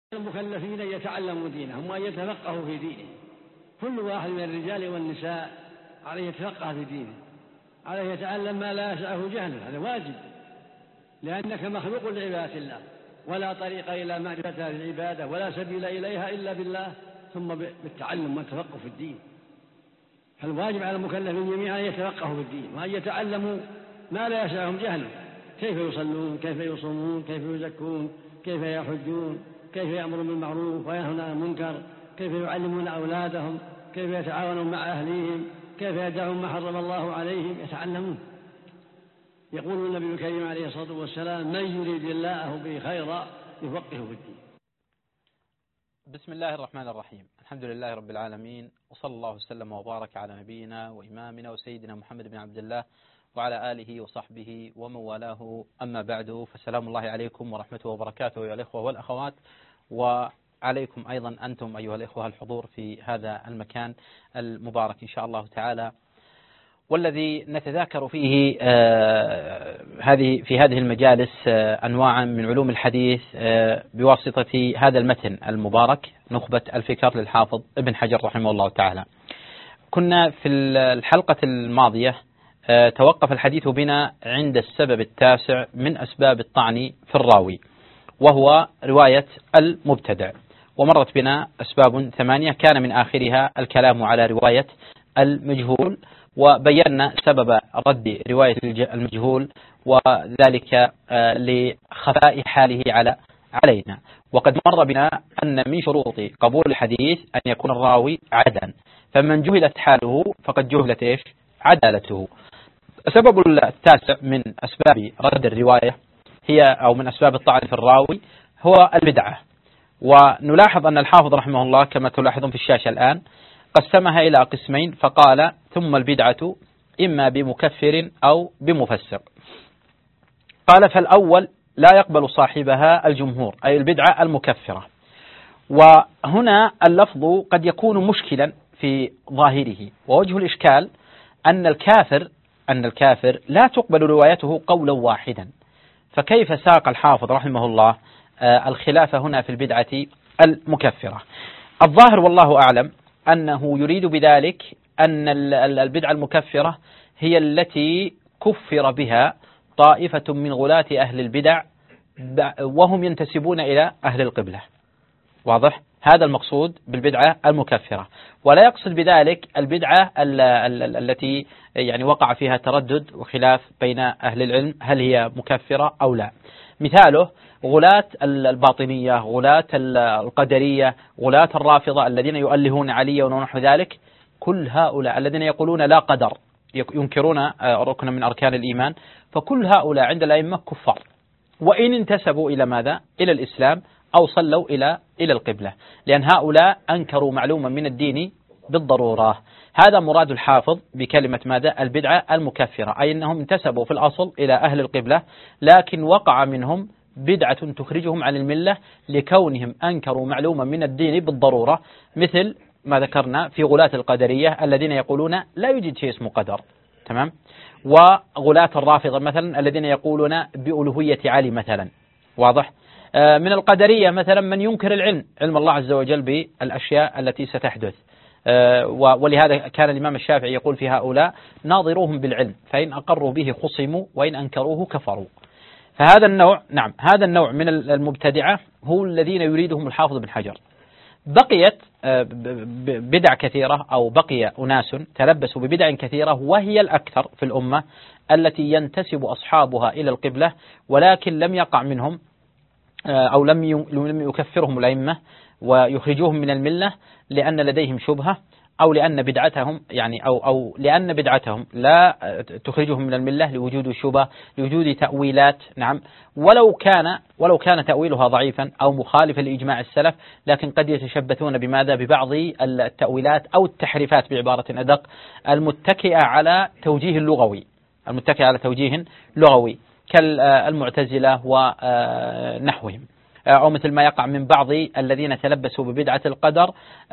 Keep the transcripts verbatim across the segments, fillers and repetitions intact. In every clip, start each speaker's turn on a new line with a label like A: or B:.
A: المكلفين يتعلموا دينهم وأن يتفقهوا في دينه. كل واحد من الرجال والنساء عليه يتفقه في دينه، عليه يتعلم ما لا يسعه جهله، هذا واجب، لأنك مخلوق لعبادة الله، ولا طريق إلى معرفة العبادة ولا سبيل إليها إلا بالله ثم بالتعلم والتفقه في الدين. فالواجب على المكلفين جميعا أن يتفقهوا في الدين وأن يتعلموا ما لا يسعهم جهله، كيف يصلون، كيف يصومون، كيف يزكون، كيف يحجون، كيف يأمرون بالمعروف وينهون عن المنكر، كيف يعلمون أولادهم، كيف يتعاونون مع أهليهم، كيف يدعون ما حرم الله عليهم، يتعلمون. يقول النبي الكريم عليه الصلاة والسلام: من يريد الله به خيرا يفقهه في الدين.
B: بسم الله الرحمن الرحيم، الحمد لله رب العالمين، وصلى الله وسلم وبارك على نبينا وإمامنا وسيدنا محمد بن عبد الله وعلى آله وصحبه ومن والاه، أما بعد، فسلام الله عليكم ورحمته وبركاته يا الإخوة والأخوات، وعليكم أيضا أنتم أيها الإخوة الحضور في هذا المكان المبارك إن شاء الله تعالى، والذي نتذاكر فيه آه هذه في هذه المجالس آه أنواعا من علوم الحديث آه بواسطة هذا المتن المبارك، نخبة الفكر للحافظ ابن حجر رحمه الله تعالى. كنا في الحلقة الماضية آه توقف الحديث بنا عند السبب التاسع من أسباب الطعن في الراوي، وهو رواية المبتدع، ومرت بنا أسباب ثمانية كان من آخرها الكلام على رواية المجهول، وبينا سبب رد رواية المجهول وذلك لخفاء حاله على علينا. وقد مر بنا أن من شروط قبول الحديث أن يكون الراوي عدلا، فمن جهلت حاله فقد جهلت إيش؟ عدالته. السبب التاسع من أسباب رد الرواية هي أو من أسباب الطعن في الراوي هو البدعة. ونلاحظ أن الحافظ رحمه الله كما تلاحظون في الشاشة الآن قسمها إلى قسمين، فقال: ثم البدعة إما بمكفر أو بمفسر. قال: فالأول لا يقبل صاحبها الجمهور، أي البدعة المكفرة. وهنا اللفظ قد يكون مشكلا في ظاهره، ووجه الإشكال أن الكافر أن الكافر لا تقبل روايته قولا واحدا، فكيف ساق الحافظ رحمه الله الخلاف هنا في البدعة المكفرة؟ الظاهر والله أعلم أنه يريد بذلك أن البدعة المكفرة هي التي كفر بها طائفة من غلاة أهل البدع وهم ينتسبون إلى أهل القبلة. واضح؟ هذا المقصود بالبدعة المكفرة، ولا يقصد بذلك البدعة التي يعني وقع فيها تردد وخلاف بين أهل العلم هل هي مكفرة أو لا. مثاله غلاة الباطنية، غلاة القدرية، غلاة الرافضة الذين يؤلهون عليا ونحو ذلك، كل هؤلاء الذين يقولون لا قدر، ينكرون ركنا من أركان الإيمان، فكل هؤلاء عند الأئمة كفار، وإن انتسبوا إلى ماذا؟ إلى الإسلام أو صلوا إلى إلى القبلة، لأن هؤلاء أنكروا معلوما من الدين بالضرورة. هذا مراد الحافظ بكلمة ماذا؟ البدعة المكفرة، أي أنهم انتسبوا في الأصل إلى أهل القبلة، لكن وقع منهم بدعة تخرجهم عن الملة لكونهم أنكروا معلوما من الدين بالضرورة، مثل ما ذكرنا في غلاة القدرية الذين يقولون لا يوجد شيء اسمه قدر، تمام؟ وغلاة الرافضة مثلا الذين يقولون بألوهية علي مثلا. واضح؟ من القدرية مثلا من ينكر العلم، علم الله عز وجل بالأشياء التي ستحدث، ولهذا كان الإمام الشافعي يقول في هؤلاء: ناظروهم بالعلم فإن أقروا به خصموا وإن أنكروه كفروا. فهذا النوع نعم هذا النوع من المبتدعة هو الذين يريدهم الحافظ بن حجر. بقيت بدع كثيرة أو بقي أناس تلبسوا ببدع كثيرة، وهي الأكثر في الأمة، التي ينتسب أصحابها إلى القبلة ولكن لم يقع منهم أو لم يكفرهم الأئمة ويخرجوهم من الملة لأن لديهم شبهة، أو لأن بدعتهم يعني أو أو لأن بدعتهم لا تخرجهم من الملة لوجود شبهة، لوجود تأويلات. نعم، ولو كان ولو كان تأويلها ضعيفا أو مخالفا لإجماع السلف، لكن قد يتشبثون بماذا؟ ببعض التأويلات أو التحريفات بعبارة أدق، المتكئة على توجيه لغوي، المتكئة على توجيه لغوي كالمعتزلة ونحوهم، أو مثل ما يقع من بعض الذين تلبسوا ببدعة القدر،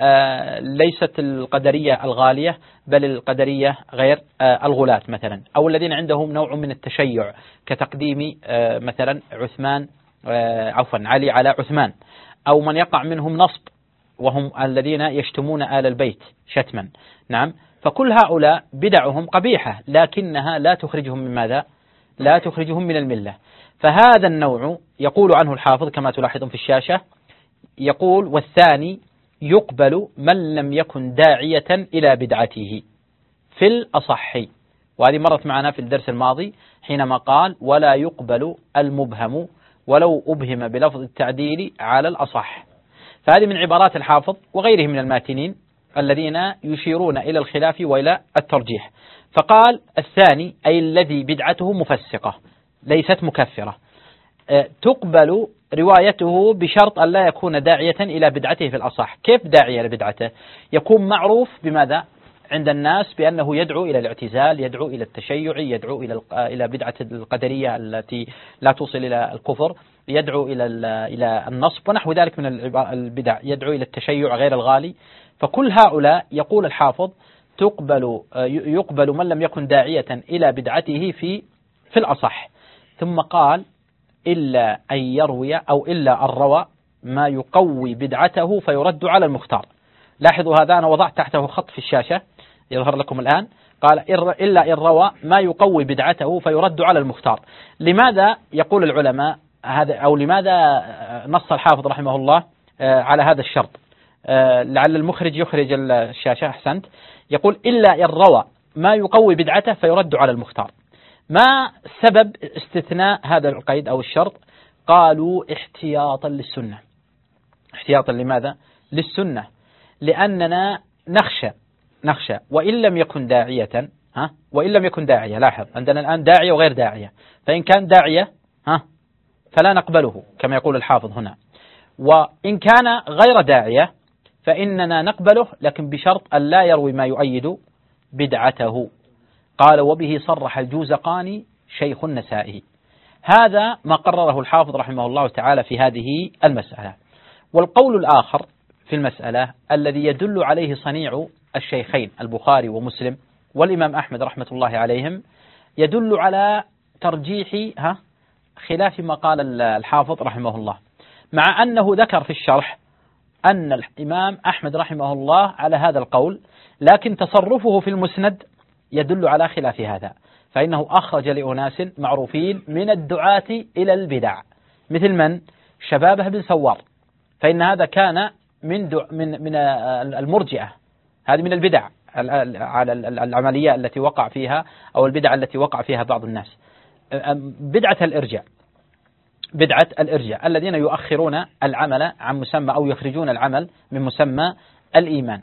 B: ليست القدرية الغالية بل القدرية غير الغلاة مثلا، أو الذين عندهم نوع من التشيع كتقديم مثلا عثمان عفوا علي على عثمان، أو من يقع منهم نصب وهم الذين يشتمون آل البيت شتما. نعم. فكل هؤلاء بدعهم قبيحة لكنها لا تخرجهم من ماذا؟ لا تخرجهم من الملة. فهذا النوع يقول عنه الحافظ كما تلاحظون في الشاشة، يقول: والثاني يقبل من لم يكن داعية إلى بدعته في الأصح. وهذه مرت معنا في الدرس الماضي حينما قال: ولا يقبل المبهم ولو أبهم بلفظ التعديل على الأصح. فهذه من عبارات الحافظ وغيره من الماتنين الذين يشيرون إلى الخلاف وإلى الترجيح. فقال: الثاني أي الذي بدعته مفسقة ليست مكفرة، تقبل روايته بشرط أن لا يكون داعية إلى بدعته في الأصح. كيف داعية لبدعته؟ يكون معروف بماذا عند الناس؟ بأنه يدعو إلى الاعتزال، يدعو إلى التشيع، يدعو إلى إلى بدعة القدرية التي لا توصل إلى الكفر، يدعو إلى إلى النصب ونحو ذلك من البدع، يدعو إلى التشيع غير الغالي. فكل هؤلاء يقول الحافظ تقبل يقبل من لم يكن داعية إلى بدعته في في الأصح. ثم قال: إلا أن يروي أو إلا أن روى ما يقوي بدعته فيرد على المختار. لاحظوا هذا، أنا وضعت تحته خط في الشاشة يظهر لكم الآن. قال: إلا إن روى ما يقوي بدعته فيرد على المختار. لماذا يقول العلماء هذا، أو لماذا نص الحافظ رحمه الله على هذا الشرط؟ لعل المخرج يخرج الشاشة. أحسنت. يقول: إلا إن روى ما يقوي بدعته فيرد على المختار. ما سبب استثناء هذا القيد أو الشرط؟ قالوا: احتياطا للسنة. احتياطا لماذا؟ للسنة. لأننا نخشى نخشى وإن لم يكن داعية، ها وإن لم يكن داعية، لاحظ عندنا الآن داعية وغير داعية، فإن كان داعية ها فلا نقبله كما يقول الحافظ هنا، وإن كان غير داعية فإننا نقبله لكن بشرط أن لا يروي ما يؤيد بدعته. قال: وبه صرح الجوزقاني شيخ النسائي. هذا ما قرره الحافظ رحمه الله تعالى في هذه المسألة. والقول الآخر في المسألة الذي يدل عليه صنيع الشيخين البخاري ومسلم والإمام أحمد رحمة الله عليهم يدل على ترجيح ها خلاف ما قال الحافظ رحمه الله، مع أنه ذكر في الشرح أن الإمام أحمد رحمه الله على هذا القول، لكن تصرفه في المسند يدل على خلاف هذا. فإنه أخرج لأناس معروفين من الدعاة إلى البدع مثل من؟ شبابه بن سوار، فإن هذا كان من من من المرجئة، هذه من البدع على العملية التي وقع فيها أو البدع التي وقع فيها بعض الناس، بدعة الإرجاء بدعة الإرجاء الذين يؤخرون العمل عن مسمى أو يخرجون العمل من مسمى الإيمان.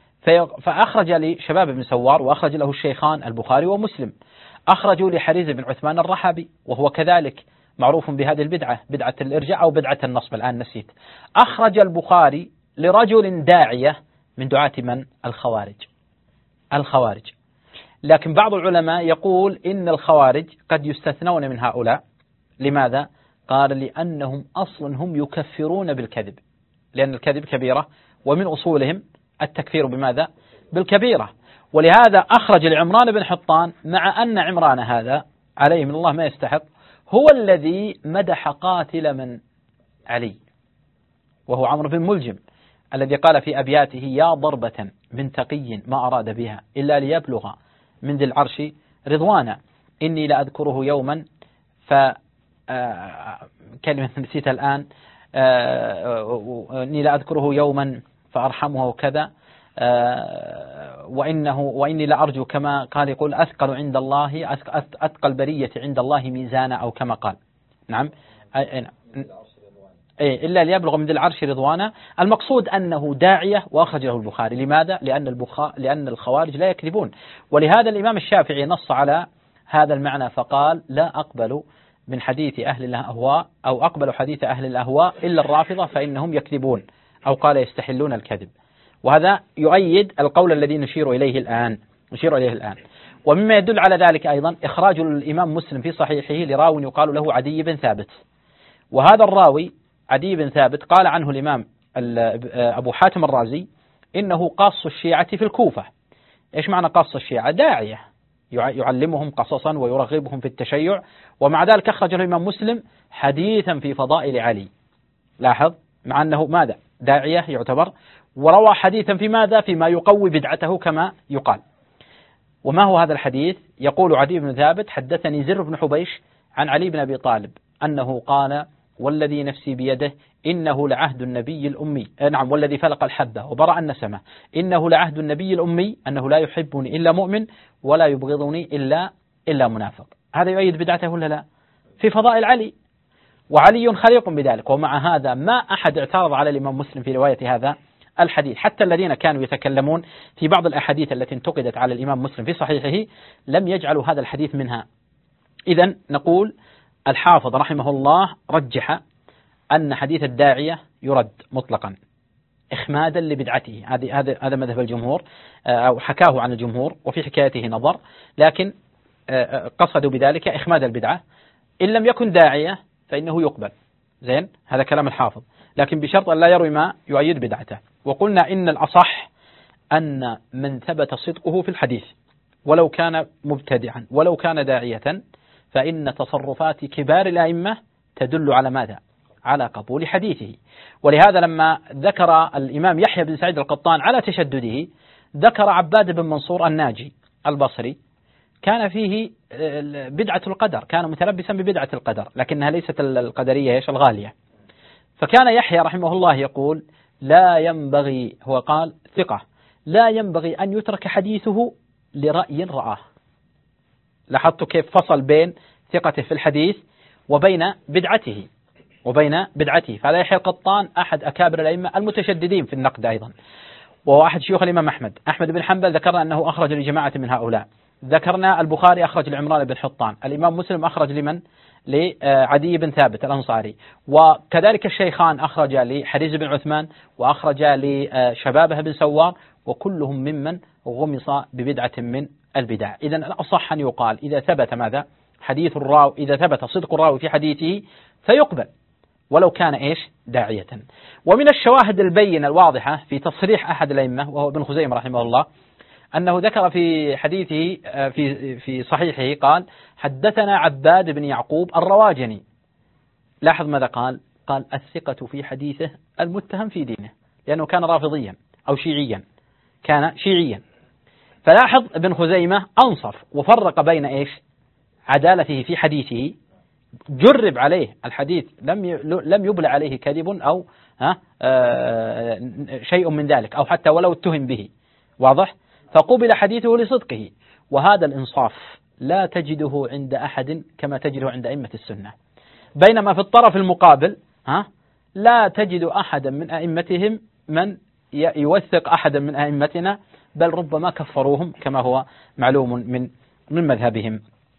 B: فأخرج لشباب بن سوار وأخرج له الشيخان البخاري ومسلم، أخرجوا لحريز بن عثمان الرحابي وهو كذلك معروف بهذه البدعة، بدعة الإرجاء أو بدعة النصب الآن نسيت. أخرج البخاري لرجل داعية من دعاة من؟ الخوارج الخوارج لكن بعض العلماء يقول إن الخوارج قد يستثنون من هؤلاء. لماذا؟ قال: لأنهم أصلا هم يكفرون بالكذب، لأن الكذب كبيرة ومن أصولهم التكفير بماذا؟ بالكبيرة. ولهذا أخرج لعمران بن حطان، مع أن عمران هذا عليه من الله ما يستحق، هو الذي مدح قاتل من؟ علي، وهو عمرو بن ملجم الذي قال في أبياته: يا ضربة من تقي ما أراد بها إلا ليبلغ من ذي العرش رضوانا، إني لأذكره يوما ف كلمة نسيتها الآن، إني لأذكره يوما فأرحمه وكذا، وإنه وإني لأرجو كما قال يقول أثقل عند الله أثقل برية عند الله ميزانا أو كما قال. نعم إلا ليبلغ من ذي العرش رضوانا. المقصود أنه داعية وأخرج له البخاري. لماذا؟ لأن البخاري لأن الخوارج لا يكذبون. ولهذا الإمام الشافعي نص على هذا المعنى فقال: لا أقبل من حديث أهل الأهواء أو أقبل حديث أهل الأهواء إلا الرافضة فإنهم يكذبون، أو قال يستحلون الكذب. وهذا يؤيد القول الذي نشير إليه الآن نشير إليه الآن. ومما يدل على ذلك أيضا إخراج الإمام مسلم في صحيحه لراو يقال له عدي بن ثابت، وهذا الراوي عدي بن ثابت قال عنه الإمام أبو حاتم الرازي إنه قاص الشيعة في الكوفة. إيش معنى قاص الشيعة؟ داعية يعلمهم قصصا ويرغبهم في التشيع، ومع ذلك أخرج الإمام مسلم حديثا في فضائل علي. لاحظ مع أنه ماذا داعية يعتبر، وروى حديثا في ماذا فيما يقوي بدعته كما يقال. وما هو هذا الحديث؟ يقول عدي بن ثابت حدثني زر بن حبيش عن علي بن أبي طالب أنه قال والذي نفسي بيده إنه لعهد النبي الأمي، نعم والذي فلق الحبة وبرأ النسمة، إنه لعهد النبي الأمي أنه لا يحبني إلا مؤمن ولا يبغضني إلا إلا منافق. هذا يؤيد بدعته ولا لا؟ في فضائل علي، وعلي خليق بذلك. ومع هذا ما أحد اعترض على الإمام مسلم في رواية هذا الحديث، حتى الذين كانوا يتكلمون في بعض الأحاديث التي انتقدت على الإمام مسلم في صحيحه لم يجعلوا هذا الحديث منها. إذن نقول الحافظ رحمه الله رجح أن حديث الداعية يرد مطلقا إخمادا لبدعته. هذا هذا هذا مذهب الجمهور، أو حكاه عن الجمهور، وفي حكايته نظر، لكن قصدوا بذلك إخماد البدعة. إن لم يكن داعية فإنه يقبل، زين، هذا كلام الحافظ، لكن بشرط أن لا يروي ما يؤيد بدعته. وقلنا إن الأصح أن من ثبت صدقه في الحديث ولو كان مبتدعا ولو كان داعية فإن تصرفات كبار الأئمة تدل على ماذا؟ على قبول حديثه. ولهذا لما ذكر الإمام يحيى بن سعيد القطان على تشدده ذكر عباد بن منصور الناجي البصري كان فيه بدعة القدر، كان متلبسا ببدعة القدر، لكنها ليست القدرية ايش الغالية. فكان يحيى رحمه الله يقول لا ينبغي، هو قال ثقة، لا ينبغي أن يترك حديثه لرأي رآه. لاحظتوا كيف فصل بين ثقته في الحديث وبين بدعته وبين بدعته. فهذا يحيى القطان أحد أكابر الأئمة المتشددين في النقد أيضا، وهو أحد شيوخ الإمام أحمد. أحمد بن حنبل ذكرنا أنه أخرج لجماعة من هؤلاء، ذكرنا البخاري أخرج لعمران بن حطان، الإمام مسلم أخرج لمن؟ لعدي بن ثابت الأنصاري، وكذلك الشيخان أخرج لحريز بن عثمان وأخرج لشبابه بن سوار، وكلهم ممن غمص ببدعة من البدع. إذن الأصح أن يقال إذا ثبت ماذا؟ حديث الراوي، إذا ثبت صدق الراوي في حديثه فيقبل ولو كان إيش؟ داعية. ومن الشواهد البينة الواضحة في تصريح أحد الأئمة وهو ابن خزيمة رحمه الله أنه ذكر في حديثه في في صحيحه قال حدثنا عباد بن يعقوب الرواجني. لاحظ ماذا قال؟ قال الثقة في حديثه المتهم في دينه، لأنه كان رافضيا أو شيعيا، كان شيعيا. فلاحظ ابن خزيمة أنصف وفرق بين إيش؟ عدالته في حديثه، جرب عليه الحديث لم لم يبلع عليه كذب أو ها آه شيء من ذلك، أو حتى ولو اتهم به، واضح؟ فقبل حديثه لصدقه. وهذا الإنصاف لا تجده عند أحد كما تجده عند أئمة السنة. بينما في الطرف المقابل ها لا تجد أحدا من أئمتهم من يوثق أحدا من أئمتنا، بل ربما كفروهم كما هو معلوم من من مذهبهم.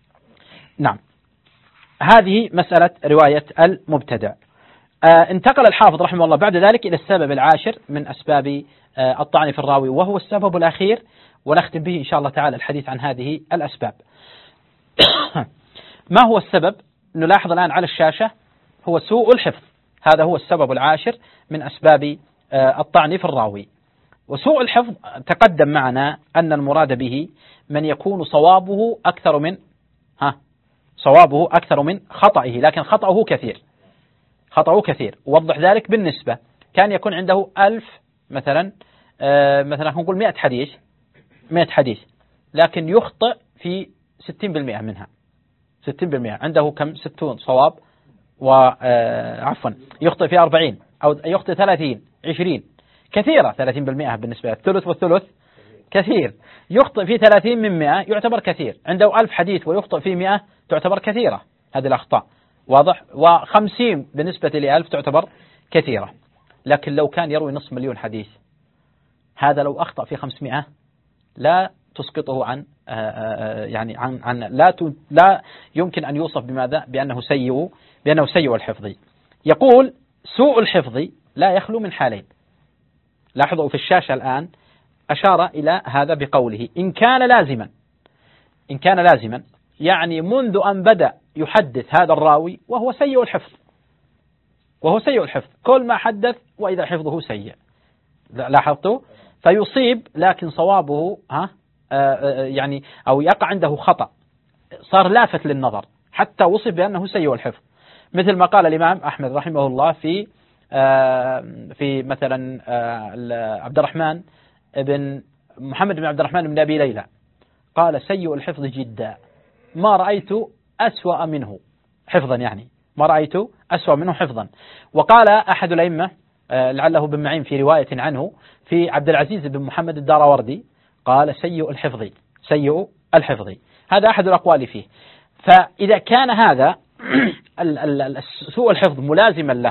B: نعم، هذه مسألة رواية المبتدع. آه انتقل الحافظ رحمه الله بعد ذلك إلى السبب العاشر من أسباب آه الطعن في الراوي، وهو السبب الأخير، ونختم به إن شاء الله تعالى الحديث عن هذه الأسباب. ما هو السبب؟ نلاحظ الآن على الشاشة هو سوء الحفظ، هذا هو السبب العاشر من أسباب آه الطعن في الراوي. وسوء الحفظ تقدم معنا أن المراد به من يكون صوابه أكثر من ها صوابه أكثر من خطئه، لكن خطأه كثير، خطأه كثير. وضح ذلك بالنسبة، كان يكون عنده ألف مثلا آه مثلا نقول مئة حديث مئة حديث، لكن يخطئ في ستين بالمئة منها، ستين بالمئة عنده كم؟ ستون صواب، وعفوا يخطئ في أربعين أو يخطئ ثلاثين عشرين، كثيرة. ثلاثين بالمئة بالنسبة الثلث والثلث كثير. يخطئ في ثلاثين من مئة يعتبر كثير. عنده ألف حديث ويخطئ في مئة تعتبر كثيرة هذه الأخطاء، واضح؟ وخمسين بالنسبة لألف تعتبر كثيرة. لكن لو كان يروي نصف مليون حديث، هذا لو أخطأ في خمسمائة لا تسقطه عن يعني عن عن لا لا يمكن أن يوصف بماذا؟ بأنه سيء بأنه سيء الحفظ. يقول سوء الحفظ لا يخلو من حالين. لاحظوا في الشاشة الآن أشار إلى هذا بقوله إن كان لازما، إن كان لازما يعني منذ أن بدأ يحدث هذا الراوي وهو سيء الحفظ، وهو سيء الحفظ، كل ما حدث وإذا حفظه سيء. لاحظتوا؟ فيصيب لكن صوابه ها آه يعني أو يقع عنده خطأ، صار لافت للنظر حتى وصف بأنه سيء الحفظ، مثل ما قال الإمام أحمد رحمه الله في في مثلا عبد الرحمن بن محمد بن عبد الرحمن بن أبي ليلى قال سيء الحفظ جدا ما رأيت أسوأ منه حفظا، يعني ما رأيت أسوأ منه حفظا. وقال أحد الأئمة لعله بن معين في رواية عنه في عبد العزيز بن محمد الداراوردي قال سيء الحفظ سيء الحفظ. هذا أحد الأقوال فيه. فإذا كان هذا سوء الحفظ ملازما له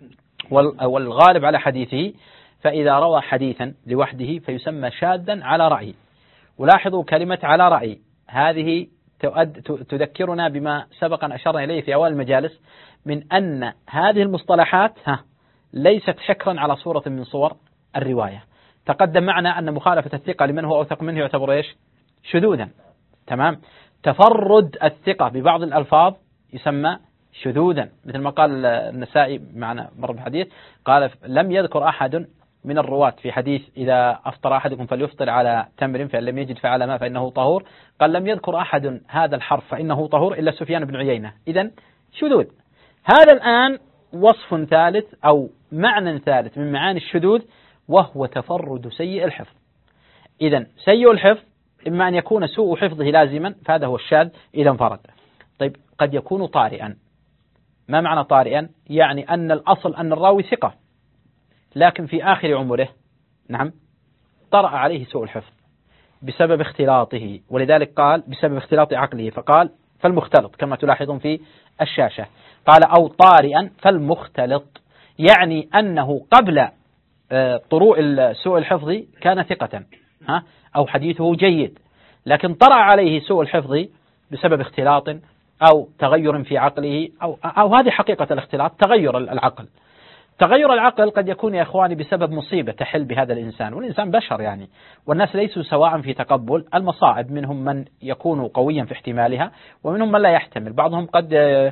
B: والغالب على حديثه، فإذا روى حديثا لوحده فيسمى شاذا على رأي. ولاحظوا كلمة على رأي هذه تذكرنا بما سبق أن أشرنا إليه في أول المجالس من أن هذه المصطلحات ها ليست حكرا على صورة من صور الرواية. تقدم معنا أن مخالفة الثقة لمن هو أوثق منه يعتبر إيش؟ شذوذا. تمام. تفرد الثقة ببعض الألفاظ يسمى شذوذا، مثل ما قال النسائي معنا مر بحديث قال لم يذكر أحد من الرواة في حديث إذا أفطر أحدكم فليفطر على تمر فإن لم يجد فعلى ماء فإنه طهور، قال لم يذكر أحد هذا الحرف فإنه طهور إلا سفيان بن عيينة. إذن شذوذ. هذا الآن وصف ثالث أو معنى ثالث من معاني الشذوذ وهو تفرد سيء الحفظ. إذن سيء الحفظ إما أن يكون سوء حفظه لازما فهذا هو الشاذ إذا انفرد. طيب قد يكون طارئا. ما معنى طارئا؟ يعني أن الأصل أن الراوي ثقة لكن في آخر عمره نعم طرأ عليه سوء الحفظ بسبب اختلاطه، ولذلك قال بسبب اختلاط عقله فقال فالمختلط كما تلاحظون في الشاشة. قال أو طارئا فالمختلط، يعني أنه قبل طروء سوء الحفظ كان ثقة ها أو حديثه جيد، لكن طرأ عليه سوء الحفظ بسبب اختلاط أو تغير في عقله أو, أو هذه حقيقة الاختلاط تغير العقل. تغير العقل قد يكون يا إخواني بسبب مصيبة تحل بهذا الإنسان، والإنسان بشر يعني، والناس ليسوا سواء في تقبل المصائب، منهم من يكون قويا في احتمالها ومنهم من لا يحتمل. بعضهم قد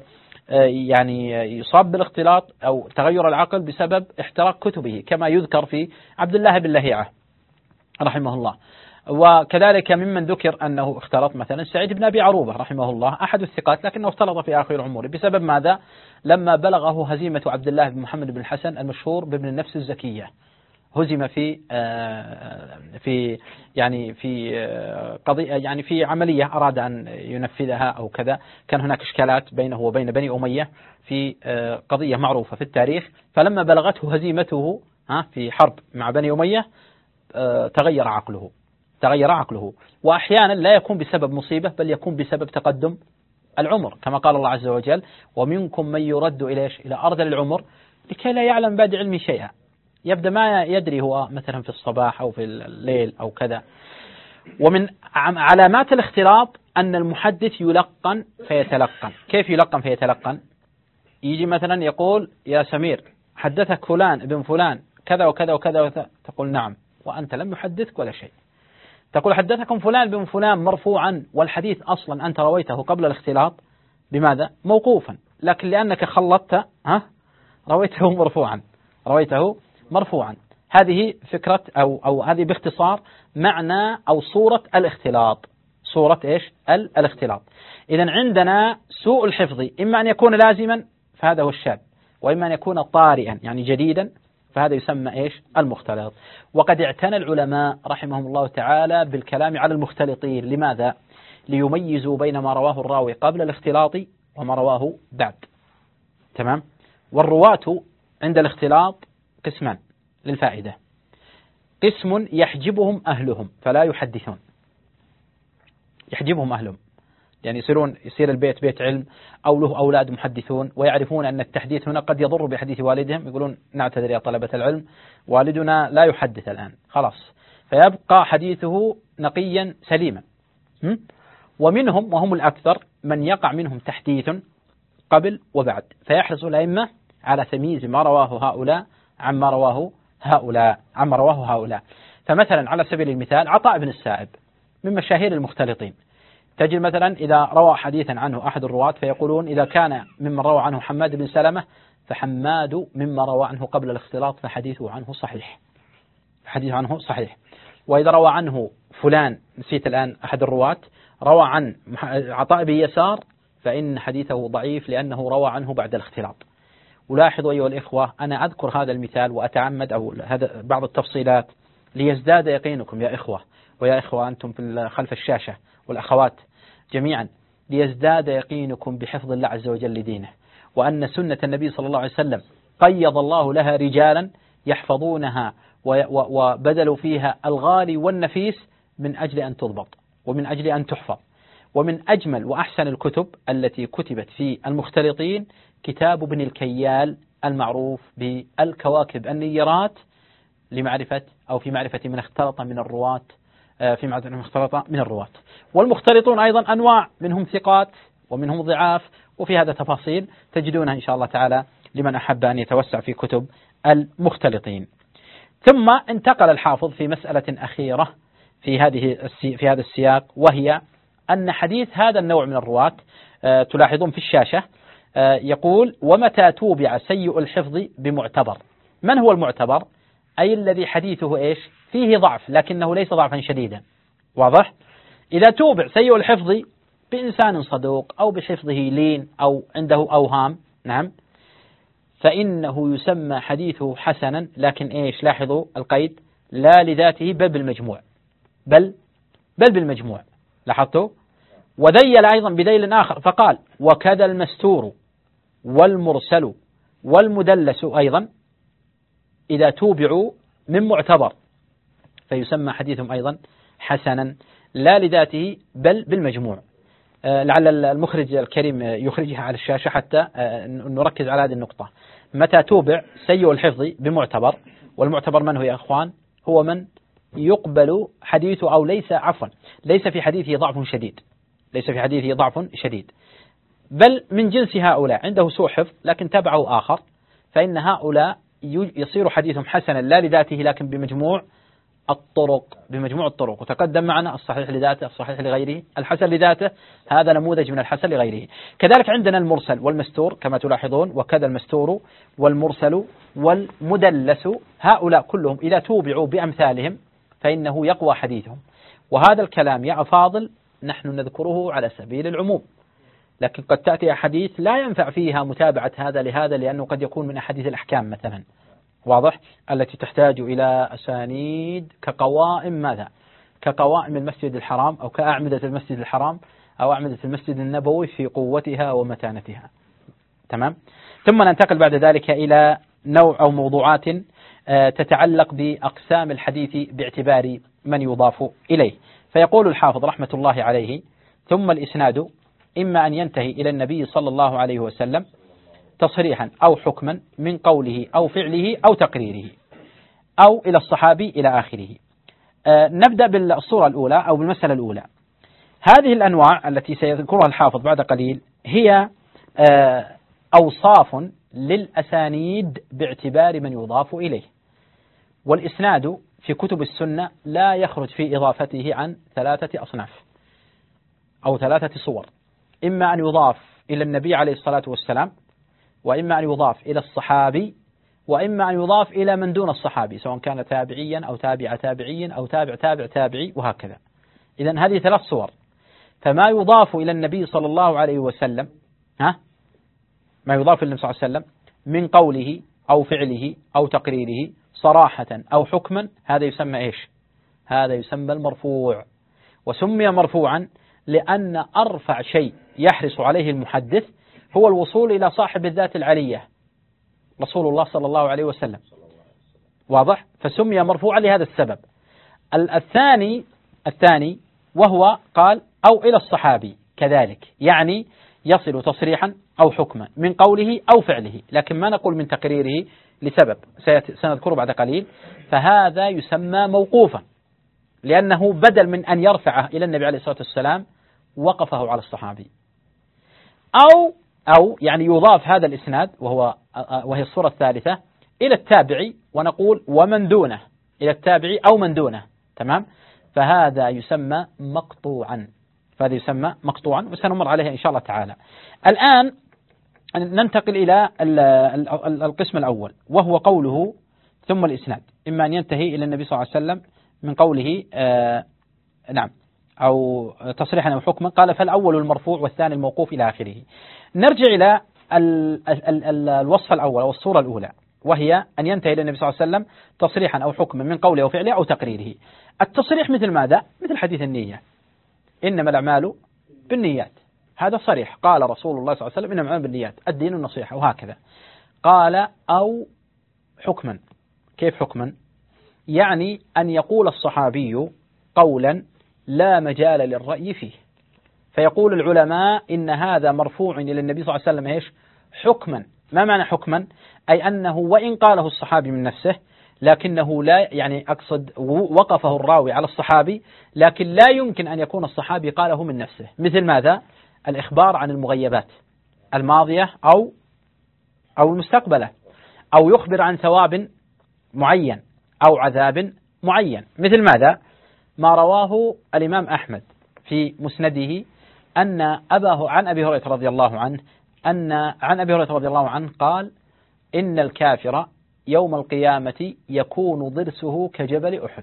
B: يعني يصاب بالاختلاط أو تغير العقل بسبب احتراق كتبه كما يذكر في عبد الله بن لهيعة رحمه الله. وكذلك ممن ذكر أنه اختلط مثلا سعيد بن أبي عروبة رحمه الله أحد الثقات لكنه اختلط في آخر عمره بسبب ماذا؟ لما بلغه هزيمة عبد الله بن محمد بن الحسن المشهور بابن النفس الزكية، هزم في في يعني في قضية يعني في عملية أراد أن ينفذها أو كذا، كان هناك إشكالات بينه وبين بني أمية في قضية معروفة في التاريخ، فلما بلغته هزيمته في حرب مع بني أمية تغير عقله تغير عقله وأحيانا لا يكون بسبب مصيبة بل يكون بسبب تقدم العمر، كما قال الله عز وجل ومنكم من يرد إلى إلى أرذل العمر لكي لا يعلم بعد علم شيئا. يبدأ ما يدري هو مثلا في الصباح أو في الليل أو كذا. ومن علامات الاختلاط أن المحدث يلقن فيتلقن. كيف يلقن فيتلقن؟ يجي مثلا يقول يا سمير حدثك فلان ابن فلان كذا وكذا وكذا وكذا، تقول نعم وأنت لم يحدثك ولا شيء. تقول حدثكم فلان بن فلان مرفوعا والحديث أصلا أنت رويته قبل الاختلاط بماذا؟ موقوفا، لكن لأنك خلطت ها رويته مرفوعا رويته مرفوعا. هذه فكرة أو أو هذه باختصار معنى أو صورة الاختلاط. صورة إيش؟ الاختلاط. إذا عندنا سوء الحفظ إما أن يكون لازما فهذا هو الشاذ، وإما أن يكون طارئا يعني جديدا فهذا يسمى إيش؟ المختلط. وقد اعتنى العلماء رحمهم الله تعالى بالكلام على المختلطين. لماذا؟ ليميزوا بين ما رواه الراوي قبل الاختلاط وما رواه بعد. تمام؟ والرواة عند الاختلاط قسمان للفائدة. قسم يحجبهم أهلهم فلا يحدثون، يحجبهم أهلهم يعني يصيرون يصير البيت بيت علم أو له أولاد محدثون ويعرفون أن التحديث هنا قد يضر بحديث والدهم، يقولون نعتذر يا طلبة العلم والدنا لا يحدث الآن خلاص، فيبقى حديثه نقيا سليما. ومنهم وهم الأكثر من يقع منهم تحديث قبل وبعد، فيحرص الأئمة على تمييز ما رواه هؤلاء عما رواه هؤلاء عما رواه هؤلاء. فمثلا على سبيل المثال عطاء بن السائب من مشاهير المختلطين، تجد مثلا إذا روى حديثا عنه أحد الرواة فيقولون إذا كان ممن روى عنه حماد بن سلمة فحماد مما روى عنه قبل الاختلاط فحديثه عنه صحيح حديثه عنه صحيح. وإذا روى عنه فلان نسيت الآن أحد الرواة روى عن عطاء بن يسار فإن حديثه ضعيف لأنه روى عنه بعد الاختلاط. ولاحظوا أيها الإخوة، أنا أذكر هذا المثال وأتعمد أو هذا بعض التفصيلات ليزداد يقينكم يا إخوة، ويا إخوة أنتم في خلف الشاشة والأخوات جميعا، ليزداد يقينكم بحفظ الله عز وجل لدينه، وأن سنة النبي صلى الله عليه وسلم قيض الله لها رجالا يحفظونها وبذلوا فيها الغالي والنفيس من أجل أن تضبط ومن أجل أن تحفظ. ومن أجمل وأحسن الكتب التي كتبت في المختلطين كتاب ابن الكيال المعروف بالكواكب النيرات لمعرفة أو في معرفة من اختلط من الرواة في معرفة من اختلط من الرواة. والمختلطون أيضا أنواع، منهم ثقات ومنهم ضعاف، وفي هذا تفاصيل تجدونها إن شاء الله تعالى لمن أحب أن يتوسع في كتب المختلطين. ثم انتقل الحافظ في مسألة أخيرة في هذه في هذا السياق، وهي أن حديث هذا النوع من الرواة تلاحظون في الشاشة يقول: ومتى توبع سيء الحفظ بمعتبر. من هو المعتبر؟ أي الذي حديثه إيش؟ فيه ضعف لكنه ليس ضعفا شديدا. واضح؟ إذا توبع سيء الحفظ بإنسان صدوق أو بحفظه لين أو عنده أوهام، نعم، فإنه يسمى حديثه حسنا، لكن إيش؟ لاحظوا القيد: لا لذاته بل بالمجموع، بل بل بالمجموع. لاحظتوا؟ وذيل أيضا بذيل آخر فقال: وكذا المستور والمرسل والمدلس أيضا إذا توبعوا من معتبر فيسمى حديثهم أيضا حسنا لا لذاته بل بالمجموع. لعل المخرج الكريم يخرجها على الشاشة حتى نركز على هذه النقطة. متى توبع سيء الحفظ بمعتبر، والمعتبر من هو يا أخوان؟ هو من يقبل حديثه أو ليس عفوا ليس في حديثه ضعف شديد، ليس في حديثه ضعف شديد، بل من جنس هؤلاء عنده سوء حفظ لكن تبعه آخر، فإن هؤلاء يصير حديثهم حسنا لا لذاته لكن بمجموع الطرق، بمجموع الطرق. وتقدم معنا الصحيح لذاته، الصحيح لغيره، الحسن لذاته، هذا نموذج من الحسن لغيره. كذلك عندنا المرسل والمستور كما تلاحظون: وكذا المستور والمرسل والمدلس، هؤلاء كلهم إذا توبعوا بأمثالهم فإنه يقوى حديثهم. وهذا الكلام يا أفاضل نحن نذكره على سبيل العموم، لكن قد تأتي أحاديث لا ينفع فيها متابعة هذا لهذا، لأنه قد يكون من أحاديث الأحكام مثلا، واضح، التي تحتاج إلى أسانيد كقوائم ماذا؟ كقوائم المسجد الحرام أو كأعمدة المسجد الحرام أو أعمدة المسجد النبوي في قوتها ومتانتها. تمام. ثم ننتقل بعد ذلك إلى نوع أو موضوعات تتعلق بأقسام الحديث باعتبار من يضاف إليه. فيقول الحافظ رحمة الله عليه: ثم الإسناد إما أن ينتهي إلى النبي صلى الله عليه وسلم تصريحا أو حكما من قوله أو فعله أو تقريره، أو إلى الصحابي إلى آخره. آه نبدأ بالصورة الأولى أو بالمسألة الأولى. هذه الأنواع التي سيذكرها الحافظ بعد قليل هي آه أوصاف للأسانيد باعتبار من يضاف إليه. والإسناد في كتب السنة لا يخرج في إضافته عن ثلاثة أصناف أو ثلاثة صور: إما أن يضاف إلى النبي عليه الصلاة والسلام، وإما أن يضاف إلى الصحابي، وإما أن يضاف إلى من دون الصحابي سواء كان تابعيا أو تابع تابعي أو تابع تابع تابعي وهكذا. إذن هذه ثلاث صور. فما يضاف إلى النبي صلى الله عليه وسلم، ها ما يضاف إلى النبي صلى الله عليه وسلم من قوله أو فعله أو تقريره صراحة أو حكما، هذا يسمى إيش؟ هذا يسمى المرفوع. وسمي مرفوعا لأن أرفع شيء يحرص عليه المحدث هو الوصول إلى صاحب الذات العلية رسول الله صلى الله عليه وسلم. واضح؟ فسمي مرفوعا لهذا السبب. الثاني الثاني وهو قال أو إلى الصحابي كذلك، يعني يصل تصريحا أو حكما من قوله أو فعله، لكن ما نقول من تقريره لسبب سنذكره بعد قليل. فهذا يسمى موقوفا لأنه بدل من أن يرفعه إلى النبي عليه الصلاة والسلام وقفه على الصحابي. أو أو يعني يضاف هذا الإسناد وهو وهي الصورة الثالثة إلى التابعي، ونقول ومن دونه، إلى التابعي أو من دونه. تمام. فهذا يسمى مقطوعا، فهذا يسمى مقطوعا، وسنمر عليها إن شاء الله تعالى. الآن ننتقل إلى القسم الأول، وهو قوله ثم الإسناد إما أن ينتهي إلى النبي صلى الله عليه وسلم من قوله آه نعم أو تصريحا أو حكما. قال: فالأول المرفوع والثاني الموقوف إلى آخره. نرجع إلى ال ال ال الوصف الأول أو الصورة الأولى، وهي أن ينتهي إلى النبي صلى الله عليه وسلم تصريحا أو حكما من قوله أو فعله أو تقريره. التصريح مثل ماذا؟ مثل حديث النية، إنما الأعمال بالنيات، هذا صريح، قال رسول الله صلى الله عليه وسلم إنما الأعمال بالنيات، الدين النصيحة، وهكذا. قال أو حكما، كيف حكما؟ يعني أن يقول الصحابي قولا لا مجال للرأي فيه، فيقول العلماء إن هذا مرفوع إلى النبي صلى الله عليه وسلم إيش؟ حكما. ما معنى حكما؟ أي أنه وإن قاله الصحابي من نفسه لكنه لا، يعني أقصد وقفه الراوي على الصحابي، لكن لا يمكن أن يكون الصحابي قاله من نفسه. مثل ماذا؟ الإخبار عن المغيبات الماضية أو أو المستقبلة، أو يخبر عن ثواب معين أو عذاب معين. مثل ماذا؟ ما رواه الإمام أحمد في مسنده أن أباه عن أبي هريرة رضي الله عنه أن عن أبي هريرة رضي الله عنه قال إن الكافر يوم القيامة يكون ضرسه كجبل أحد.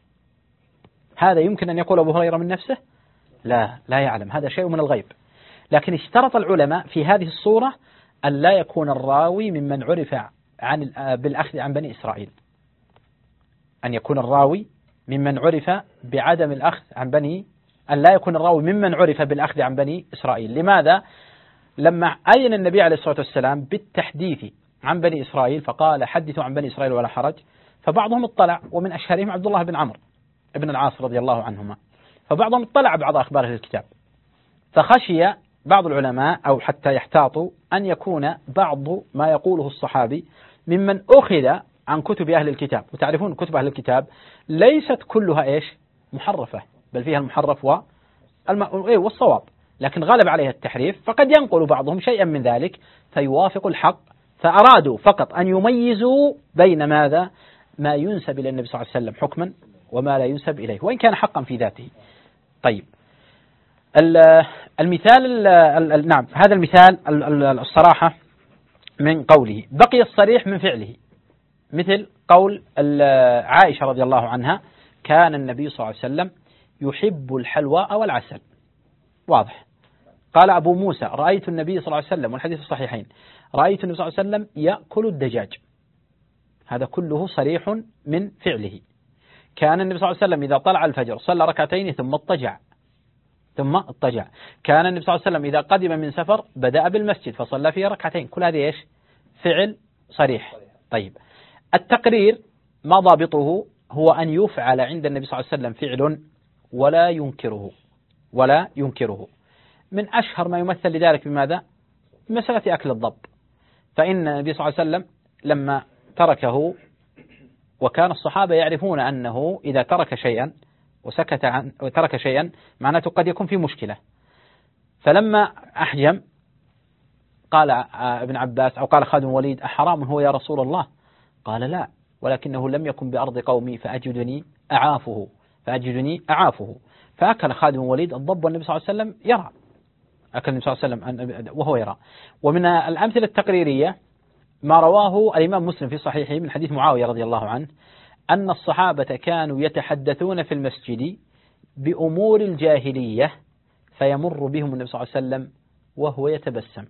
B: هذا يمكن أن يقول أبو هريرة من نفسه؟ لا، لا يعلم، هذا شيء من الغيب. لكن اشترط العلماء في هذه الصورة أن لا يكون الراوي ممن عرف عن بالأخذ عن بني إسرائيل، أن يكون الراوي ممن عرف بعدم الأخذ عن بني أن لا يكون الراوي ممن عرف بالأخذ عن بني إسرائيل. لماذا؟ لما أذن النبي عليه الصلاة والسلام بالتحديث عن بني إسرائيل فقال حدثوا عن بني إسرائيل ولا حرج، فبعضهم اطلع، ومن أشهرهم عبد الله بن عمرو بن العاص رضي الله عنهما، فبعضهم اطلع بعض أخبار أهل الكتاب، فخشي بعض العلماء أو حتى يحتاطوا أن يكون بعض ما يقوله الصحابي ممن أخذ عن كتب أهل الكتاب. وتعرفون كتب أهل الكتاب ليست كلها إيش؟ محرفة، بل فيها المحرف والصواب، لكن غلب عليها التحريف، فقد ينقل بعضهم شيئا من ذلك فيوافق الحق، فأرادوا فقط أن يميزوا بين ماذا؟ ما ينسب إلى النبي صلى الله عليه وسلم حكما وما لا ينسب إليه وإن كان حقا في ذاته. طيب المثال نعم هذا المثال الصراحة من قوله. بقي الصريح من فعله، مثل قول عائشة رضي الله عنها كان النبي صلى الله عليه وسلم يحب الحلوى والعسل، واضح. قال أبو موسى رأيت النبي صلى الله عليه وسلم، والحديث الصحيحين، رأيت النبي صلى الله عليه وسلم يأكل الدجاج، هذا كله صريح من فعله. كان النبي صلى الله عليه وسلم إذا طلع الفجر صلى ركعتين ثم اضطجع ثم اضطجع كان النبي صلى الله عليه وسلم إذا قدم من سفر بدأ بالمسجد فصلى فيه ركعتين. كل هذه إيش؟ فعل صريح. طيب التقرير ما ضابطه؟ هو أن يفعل عند النبي صلى الله عليه وسلم فعل ولا ينكره ولا ينكره. من أشهر ما يمثل لذلك بماذا؟ مسألة أكل الضب، فإن النبي صلى الله عليه وسلم لما تركه، وكان الصحابة يعرفون أنه إذا ترك شيئا وسكت عن وترك شيئا معناته قد يكون في مشكلة، فلما أحجم قال ابن عباس أو قال خادم وليد أحرام هو يا رسول الله؟ قال لا، ولكنه لم يكن بأرض قومي فأجدني أعافه فأجدني أعافه فأكل خادم وليد الضب والنبي صلى الله عليه وسلم يرى، أكل النبي صلى الله عليه وسلم وهو يرى. ومن الأمثلة التقريرية ما رواه الإمام مسلم في صحيحه من حديث معاوية رضي الله عنه أن الصحابة كانوا يتحدثون في المسجد بأمور الجاهلية فيمر بهم النبي صلى الله عليه وسلم وهو يتبسم.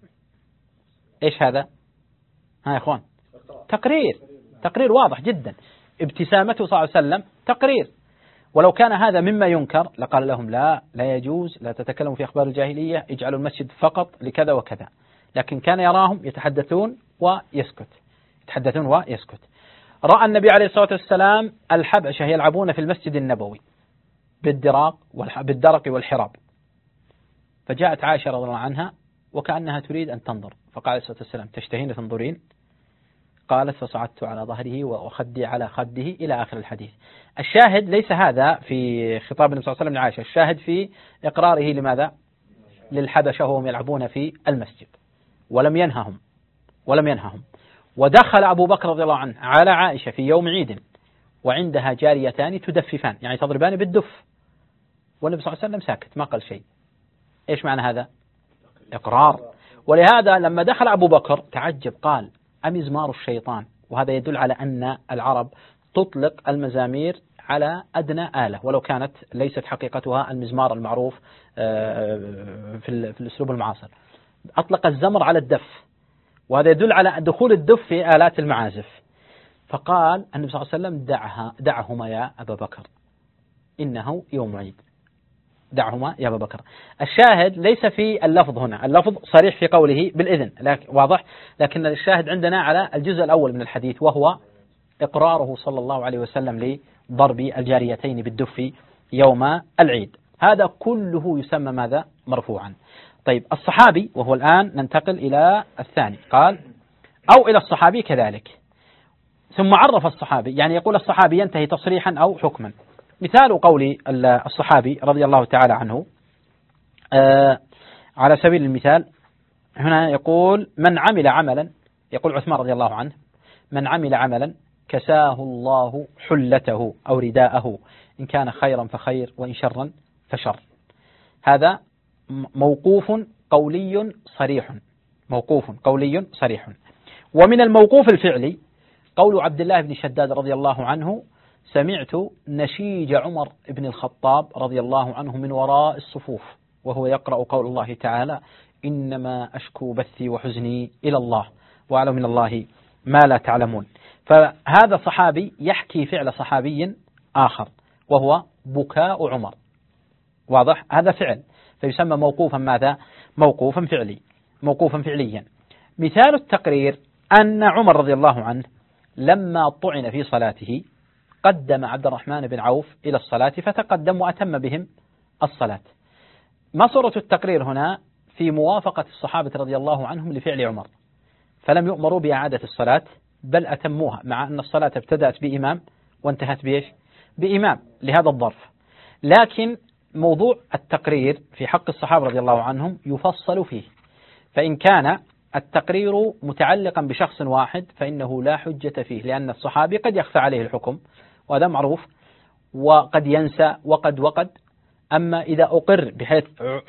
B: إيش هذا؟ ها يا إخوان، تقرير، تقرير واضح جدا. ابتسامته صلى الله عليه وسلم تقرير. ولو كان هذا مما ينكر لقال لهم لا لا يجوز، لا تتكلموا في أخبار الجاهلية، اجعلوا المسجد فقط لكذا وكذا. لكن كان يراهم يتحدثون ويسكت، يتحدثون ويسكت. رأى النبي عليه الصلاة والسلام الحبشة يلعبون في المسجد النبوي بالدراق بالدرق والحراب، فجاءت عائشة رضي الله عنها وكأنها تريد أن تنظر، فقال عليه الصلاة والسلام تشتهين تنظرين؟ قالت فصعدت على ظهره وخدي على خده إلى آخر الحديث. الشاهد ليس هذا في خطاب النبي صلى الله عليه وسلم لعائشة، الشاهد في إقراره لماذا؟ للحبشة وهم يلعبون في المسجد، ولم ينههم ولم ينههم. ودخل أبو بكر رضي الله عنه على عائشة في يوم عيد وعندها جاريتان تدففان، يعني تضربان بالدف، والنبي صلى الله عليه وسلم ساكت ما قال شيء. إيش معنى هذا؟ إقرار. ولهذا لما دخل أبو بكر تعجب، قال أمزمار الشيطان. وهذا يدل على أن العرب تطلق المزامير على أدنى آلة ولو كانت ليست حقيقتها المزمار المعروف في الأسلوب المعاصر. أطلق الزمر على الدف، وهذا يدل على دخول الدف في آلات المعازف. فقال النبي صلى الله عليه وسلم دعها دعهما يا أبا بكر إنه يوم عيد، دعهما يا أبا بكر. الشاهد ليس في اللفظ هنا، اللفظ صريح في قوله بالإذن لكن واضح، لكن الشاهد عندنا على الجزء الأول من الحديث وهو إقراره صلى الله عليه وسلم لضرب الجاريتين بالدف يوم العيد. هذا كله يسمى ماذا؟ مرفوعا. طيب الصحابي، وهو الآن ننتقل إلى الثاني، قال أو إلى الصحابي كذلك، ثم عرف الصحابي، يعني يقول الصحابي ينتهي تصريحا أو حكما. مثال قول الصحابي رضي الله تعالى عنه آه على سبيل المثال هنا يقول من عمل عملا، يقول عثمان رضي الله عنه من عمل عملا كساه الله حلته أو رداءه إن كان خيرا فخير وإن شرا فشر. هذا موقوف قولي صريح، موقوف قولي صريح. ومن الموقوف الفعلي قول عبد الله بن شداد رضي الله عنه سمعت نشيج عمر بن الخطاب رضي الله عنه من وراء الصفوف وهو يقرأ قول الله تعالى إنما أشكو بثي وحزني إلى الله وأعلم من الله ما لا تعلمون. فهذا صحابي يحكي فعل صحابي آخر وهو بكاء عمر، واضح؟ هذا فعل فيسمى موقوفا ماذا؟ موقوفا فعلي، موقوفا فعليا. مثال التقرير أن عمر رضي الله عنه لما طعن في صلاته قدم عبد الرحمن بن عوف إلى الصلاة فتقدم وأتم بهم الصلاة. ما صورة التقرير هنا؟ في موافقة الصحابة رضي الله عنهم لفعل عمر، فلم يؤمروا بإعادة الصلاة بل أتموها، مع أن الصلاة ابتدأت بإمام وانتهت بإيش؟ بإمام لهذا الظرف. لكن موضوع التقرير في حق الصحابة رضي الله عنهم يفصل فيه، فإن كان التقرير متعلقا بشخص واحد فإنه لا حجة فيه، لأن الصحابي قد يخفى عليه الحكم وهذا معروف، وقد ينسى وقد وقد. أما إذا أقر بحيث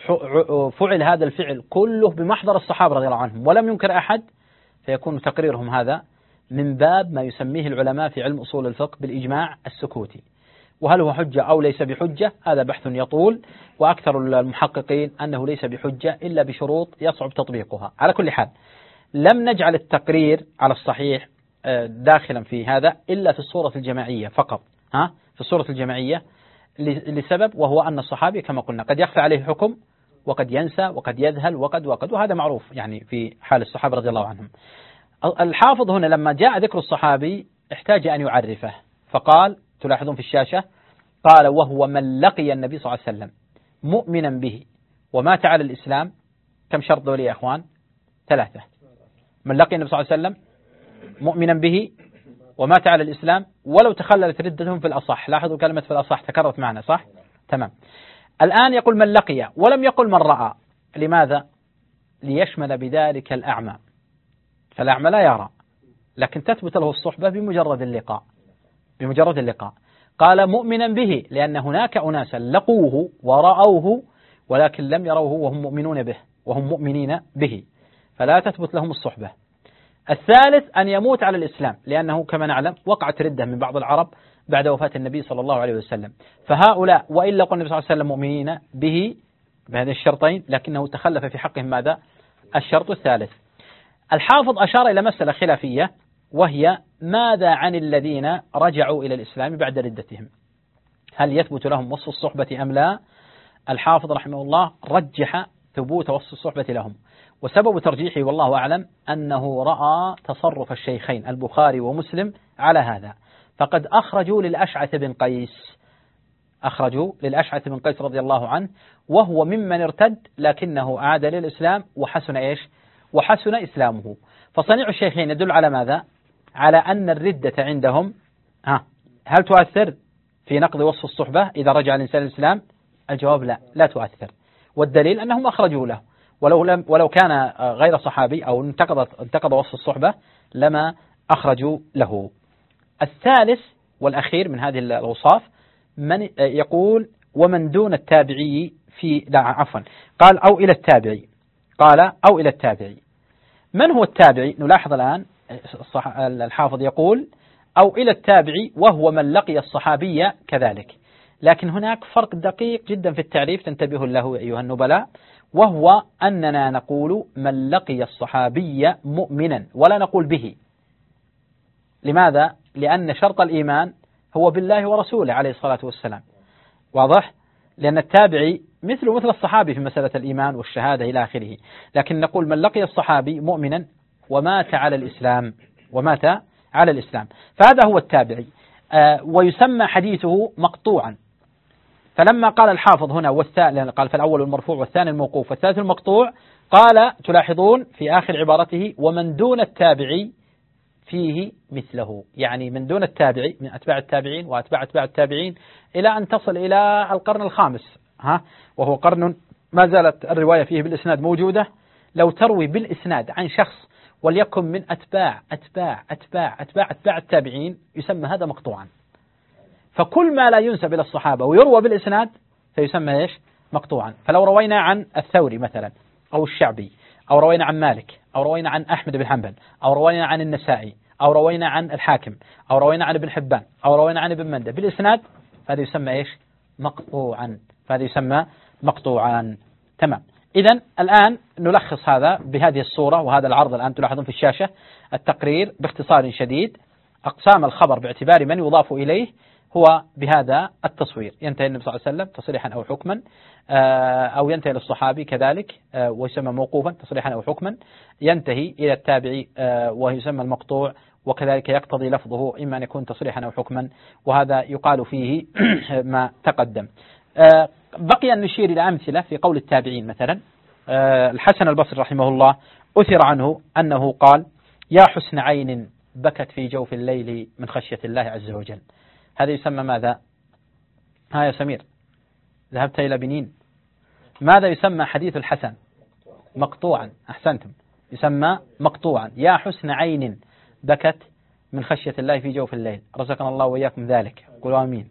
B: فعل هذا الفعل كله بمحضر الصحابة رضي الله عنهم ولم ينكر أحد فيكون تقريرهم هذا من باب ما يسميه العلماء في علم أصول الفقه بالإجماع السكوتي. وهل هو حجة أو ليس بحجة هذا بحث يطول، وأكثر المحققين أنه ليس بحجة إلا بشروط يصعب تطبيقها. على كل حال لم نجعل التقرير على الصحيح داخلا في هذا إلا في الصورة الجماعية فقط، ها في الصورة الجماعية لسبب، وهو أن الصحابي كما قلنا قد يخفى عليه حكم وقد ينسى وقد يذهل وقد وقد وهذا معروف يعني في حال الصحابة رضي الله عنهم. الحافظ هنا لما جاء ذكر الصحابي احتاج أن يعرفه فقال، تلاحظون في الشاشة، قال وهو من لقي النبي صلى الله عليه وسلم مؤمنا به ومات على الإسلام. كم شرط دولي يا أخوان؟ ثلاثة. من لقي النبي صلى الله عليه وسلم مؤمنا به ومات على الإسلام ولو تخللت ردتهم في الأصح. لاحظوا كلمة في الأصح تكررت معنا، صح؟ تمام. الآن يقول من لقي ولم يقل من رأى. لماذا؟ ليشمل بذلك الأعمى، فالأعمى لا يرى لكن تثبت له الصحبة بمجرد اللقاء، بمجرد اللقاء. قال مؤمنا به لأن هناك أناسا لقوه ورأوه ولكن لم يروه وهم مؤمنون به وهم مؤمنين به، فلا تثبت لهم الصحبة. الثالث أن يموت على الإسلام، لأنه كما نعلم وقعت ردة من بعض العرب بعد وفاة النبي صلى الله عليه وسلم، فهؤلاء وإن لقوا النبي صلى الله عليه وسلم مؤمنين به بهذين الشرطين لكنه تخلف في حقهم ماذا؟ الشرط الثالث. الحافظ أشار إلى مسألة خلافية وهي ماذا عن الذين رجعوا إلى الإسلام بعد ردتهم؟ هل يثبت لهم وصف الصحبة أم لا؟ الحافظ رحمه الله رجح ثبوت وصف الصحبة لهم، وسبب ترجيحه والله أعلم أنه رأى تصرف الشيخين البخاري ومسلم على هذا، فقد أخرجوا للأشعث بن قيس، أخرجوا للأشعث بن قيس رضي الله عنه وهو ممن ارتد لكنه عاد للإسلام وحسن إيش؟ وحسن إسلامه. فصنيع الشيخين يدل على ماذا؟ على أن الردة عندهم ها هل تؤثر في نقض وصف الصحبة إذا رجع الإنسان الإسلام؟ الجواب لا، لا تؤثر، والدليل أنهم أخرجوا له، ولو لم ولو كان غير صحابي أو انتقضت انتقض وصف الصحبة لما أخرجوا له. الثالث والأخير من هذه الأوصاف من يقول ومن دون التابعي في لا عفوا قال أو إلى التابعي، قال أو إلى التابعي. من هو التابعي؟ نلاحظ الآن الحافظ يقول أو إلى التابعي وهو من لقي الصحابية كذلك، لكن هناك فرق دقيق جدا في التعريف تنتبهوا له أيها النبلاء، وهو أننا نقول من لقي الصحابي مؤمنا ولا نقول به. لماذا؟ لأن شرط الإيمان هو بالله ورسوله عليه الصلاة والسلام. واضح؟ لأن التابعي مثل مثل الصحابي في مسألة الإيمان والشهادة إلى آخره، لكن نقول من لقي الصحابي مؤمنا ومات على الإسلام ومات على الإسلام، فهذا هو التابعي. آه ويسمى حديثه مقطوعا. فلما قال الحافظ هنا والثاني، قال فالأول المرفوع والثاني الموقوف والثالث المقطوع، قال تلاحظون في آخر عبارته ومن دون التابعي فيه مثله، يعني من دون التابعي من أتباع التابعين وأتباع أتباع التابعين إلى أن تصل إلى القرن الخامس، ها وهو قرن ما زالت الرواية فيه بالإسناد موجودة. لو تروي بالإسناد عن شخص وليكن من أتباع أتباع أتباع أتباع أتباع التابعين يسمى هذا مقطوعا. فكل ما لا ينسب إلى الصحابة ويروى بالإسناد فيسمى إيش؟ مقطوعا. فلو روينا عن الثوري مثلا أو الشعبي أو روينا عن مالك أو روينا عن أحمد بن حنبل أو روينا عن النسائي أو روينا عن الحاكم أو روينا عن ابن حبان أو روينا عن ابن مندة بالإسناد، فهذا يسمى إيش؟ مقطوعا. فهذا يسمى مقطوعا. تمام. إذن الآن نلخص هذا بهذه الصورة وهذا العرض الآن تلاحظون في الشاشة التقرير باختصار شديد. أقسام الخبر باعتبار من يضاف إليه هو بهذا التصوير: ينتهي النبي صلى الله عليه وسلم تصريحا أو حكما، أو ينتهي للصحابي كذلك ويسمى موقوفا تصريحا أو حكما، ينتهي إلى التابعي ويسمى المقطوع، وكذلك يقتضي لفظه إما أن يكون تصريحا أو حكما، وهذا يقال فيه ما تقدم. بقي أن نشير إلى أمثلة في قول التابعين. مثلا الحسن البصري رحمه الله أثر عنه أنه قال: يا حسن عين بكت في جوف الليل من خشية الله عز وجل. هذا يسمى ماذا؟ ها يا سمير، ذهبت إلى بنين، ماذا يسمى حديث الحسن؟ مقطوعا. أحسنتم، يسمى مقطوعا. يا حسن عين بكت من خشية الله في جوف الليل، رزقنا الله وإياكم ذلك، قولوا آمين.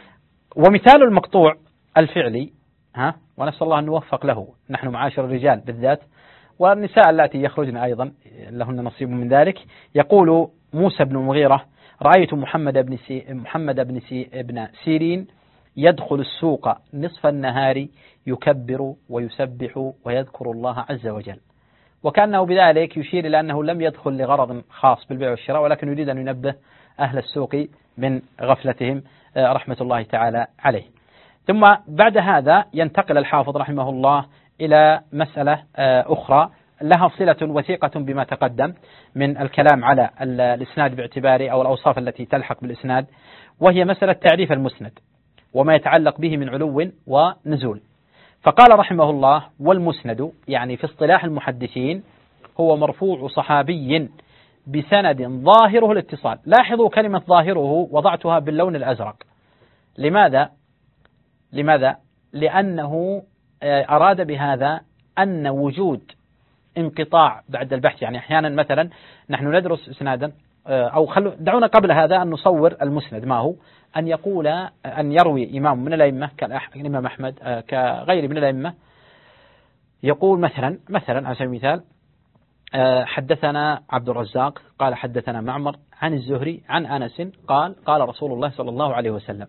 B: ومثال المقطوع الفعلي، ها ونسأل الله أن نوفق له نحن معاشر الرجال بالذات، والنساء اللاتي يخرجن أيضا لهن نصيب من ذلك. يقول موسى بن المغيرة: رأيت محمد بن سي محمد بن سي ابن سيرين يدخل السوق نصف النهار يكبر ويسبح ويذكر الله عز وجل، وكأنه بذلك يشير إلى أنه لم يدخل لغرض خاص بالبيع والشراء، ولكن يريد أن ينبه أهل السوق من غفلتهم رحمة الله تعالى عليه. ثم بعد هذا ينتقل الحافظ رحمه الله إلى مسألة أخرى لها صلة وثيقة بما تقدم من الكلام على الإسناد باعتباره أو الأوصاف التي تلحق بالإسناد، وهي مسألة تعريف المسند وما يتعلق به من علو ونزول. فقال رحمه الله: والمسند يعني في اصطلاح المحدثين هو مرفوع صحابي بسند ظاهره الاتصال. لاحظوا كلمة ظاهره وضعتها باللون الأزرق. لماذا؟ لماذا؟ لأنه أراد بهذا أن وجود انقطاع بعد البحث، يعني أحيانا مثلا نحن ندرس إسنادا أو خلو دعونا قبل هذا أن نصور المسند ما هو، أن يقول أن يروي إمام من الأئمة كالإمام أحمد كغير من الأئمة، يقول مثلا مثلا على سبيل المثال: حدثنا عبد الرزاق قال حدثنا معمر عن الزهري عن أنس قال قال رسول الله صلى الله عليه وسلم.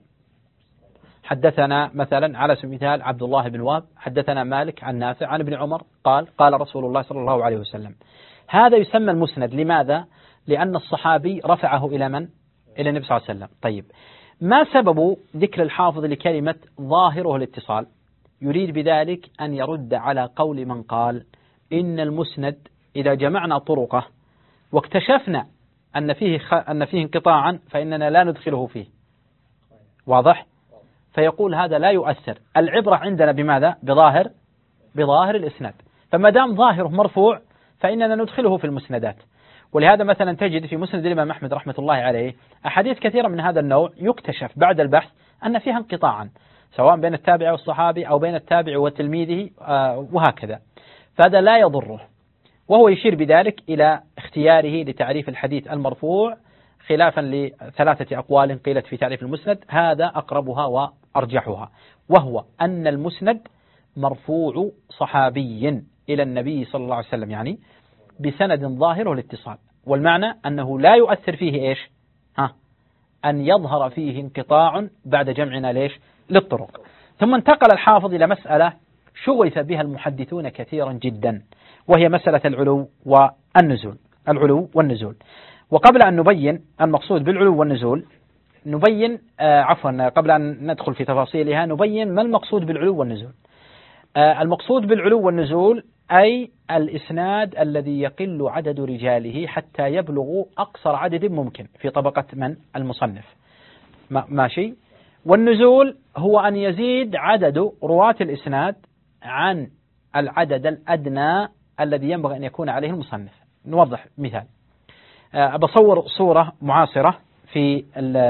B: حدثنا مثلا على سبيل المثال عبد الله بن وهب حدثنا مالك عن نافع عن ابن عمر قال قال رسول الله صلى الله عليه وسلم. هذا يسمى المسند. لماذا؟ لأن الصحابي رفعه إلى من؟ إلى النبي صلى الله عليه وسلم. طيب، ما سبب ذكر الحافظ لكلمة ظاهره الاتصال؟ يريد بذلك أن يرد على قول من قال إن المسند إذا جمعنا طرقه واكتشفنا أن فيه خ... أن فيه انقطاعا فإننا لا ندخله فيه. واضح؟ فيقول هذا لا يؤثر، العبرة عندنا بماذا؟ بظاهر بظاهر الإسناد. فما دام ظاهره مرفوع فإننا ندخله في المسندات. ولهذا مثلا تجد في مسند الإمام أحمد رحمة الله عليه أحاديث كثيرة من هذا النوع يكتشف بعد البحث أن فيها انقطاعا، سواء بين التابع والصحابي أو بين التابع وتلميذه وهكذا، فهذا لا يضره. وهو يشير بذلك إلى اختياره لتعريف الحديث المرفوع خلافا لثلاثة أقوال قيلت في تعريف المسند، هذا أقربها وأرجحها، وهو أن المسند مرفوع صحابي إلى النبي صلى الله عليه وسلم، يعني بسند ظاهره الاتصال. والمعنى أنه لا يؤثر فيه إيش؟ ها أن يظهر فيه انقطاع بعد جمعنا ليش؟ للطرق. ثم انتقل الحافظ إلى مسألة شغف بها المحدثون كثيرا جدا، وهي مسألة العلو والنزول. العلو والنزول. وقبل أن نبين المقصود بالعلو والنزول نبين آه عفوا قبل أن ندخل في تفاصيلها نبين ما المقصود بالعلو والنزول. آه المقصود بالعلو والنزول أي الإسناد الذي يقل عدد رجاله حتى يبلغ أقصر عدد ممكن في طبقة من المصنف، ماشي. والنزول هو أن يزيد عدد رواة الإسناد عن العدد الأدنى الذي ينبغي أن يكون عليه المصنف. نوضح مثال. أه بصور صورة معاصرة في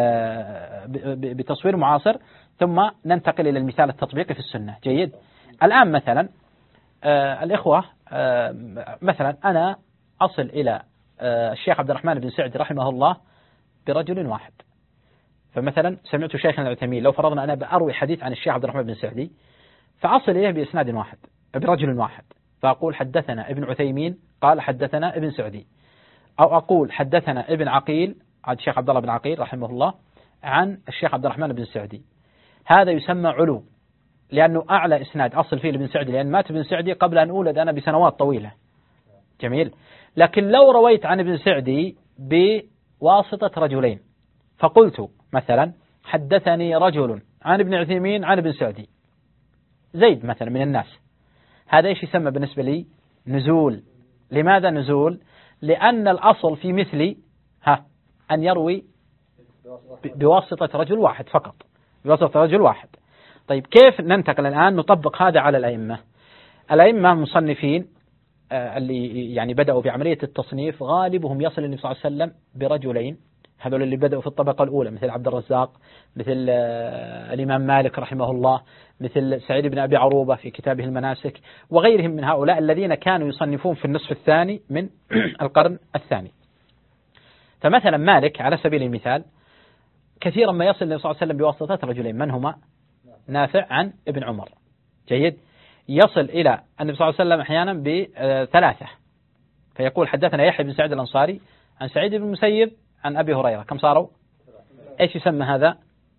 B: بتصوير معاصر ثم ننتقل إلى المثال التطبيقي في السنة. جيد. الآن مثلا أه الإخوة أه مثلا أنا أصل إلى أه الشيخ عبد الرحمن بن سعدي رحمه الله برجل واحد. فمثلا سمعت شيخنا العثيمين، لو فرضنا أنا بأروي حديث عن الشيخ عبد الرحمن بن سعدي فأصل إليه بإسناد واحد برجل واحد، فأقول حدثنا ابن عثيمين قال حدثنا ابن سعدي، أو أقول حدثنا ابن عقيل عن الشيخ عبد الله بن عقيل رحمه الله عن الشيخ عبد الرحمن بن سعدي. هذا يسمى علو، لأنه أعلى إسناد أصل فيه لابن سعدي، لأن مات ابن سعدي قبل أن أولد أنا بسنوات طويلة. جميل. لكن لو رويت عن ابن سعدي بواسطة رجلين فقلت مثلا حدثني رجل عن ابن عثيمين عن ابن سعدي، زيد مثلا من الناس، هذا إيش يسمى بالنسبة لي؟ نزول. لماذا نزول؟ لأن الأصل في مثلي ها أن يروي بواسطة رجل واحد فقط، بواسطة رجل واحد. طيب كيف ننتقل الآن نطبق هذا على الأئمة؟ الأئمة المصنفين اللي يعني بدأوا بعملية التصنيف غالبهم يصل النبي صلى الله عليه وسلم برجلين، هذول اللي بدأوا في الطبقة الأولى مثل عبد الرزاق، مثل الإمام مالك رحمه الله، مثل سعيد بن أبي عروبة في كتابه المناسك، وغيرهم من هؤلاء الذين كانوا يصنفون في النصف الثاني من القرن الثاني. فمثلا مالك على سبيل المثال كثيرا ما يصل النبي صلى الله عليه وسلم بواسطة رجلين، من هما؟ نافع عن ابن عمر. جيد. يصل إلى النبي صلى الله عليه وسلم أحيانا بثلاثة، فيقول حدثنا يحيى بن سعيد الأنصاري عن سعيد بن المسيب عن أبي هريرة. كم صاروا؟ إيش يسمى هذا؟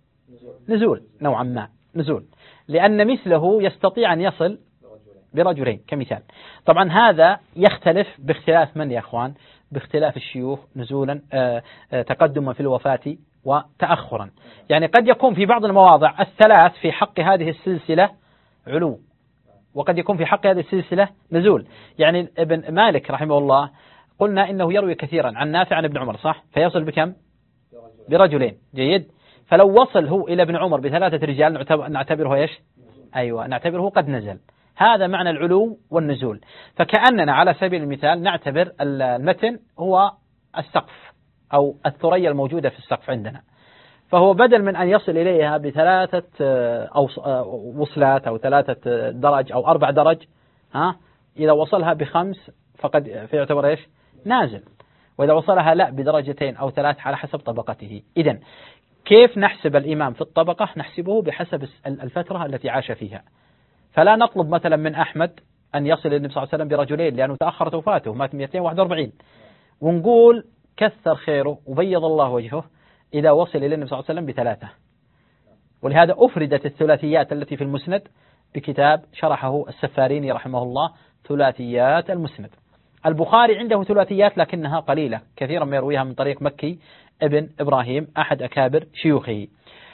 B: نزول نوعا ما، نزول، لأن مثله يستطيع أن يصل برجلين كمثال. طبعا هذا يختلف باختلاف من يا أخوان؟ باختلاف الشيوخ نزولا آآ آآ تقدما في الوفاة وتأخرا. يعني قد يكون في بعض المواضع الثلاث في حق هذه السلسلة علو، وقد يكون في حق هذه السلسلة نزول. يعني ابن مالك رحمه الله قلنا إنه يروي كثيرا عن نافع عن ابن عمر، صح؟ فيصل بكم؟ برجلين. جيد. فلو وصل هو إلى ابن عمر بثلاثة رجال نعتبره إيش؟ أيوة، نعتبره قد نزل. هذا معنى العلو والنزول. فكأننا على سبيل المثال نعتبر المتن هو السقف أو الثريا الموجودة في السقف عندنا، فهو بدل من أن يصل إليها بثلاثة أو وصلات أو ثلاثة درج أو أربع درج، ها إذا وصلها بخمس فقد فيعتبر إيش؟ نازل. وإذا وصلها لا بدرجتين أو ثلاث على حسب طبقته. إذن كيف نحسب الإمام في الطبقة؟ نحسبه بحسب الفترة التي عاش فيها. فلا نطلب مثلا من أحمد أن يصل النبي صلى الله عليه وسلم برجلين لأنه تأخرت وفاته، مات مئتين وواحد وأربعين، ونقول كثر خيره وبيض الله وجهه إذا وصل إلى النبي صلى الله عليه وسلم بثلاثة. ولهذا أفردت الثلاثيات التي في المسند بكتاب شرحه السفاريني رحمه الله، ثلاثيات المسند. البخاري عنده ثلاثيات لكنها قليلة، كثيرا ما يرويها من طريق مكي ابن إبراهيم أحد أكابر شيوخه.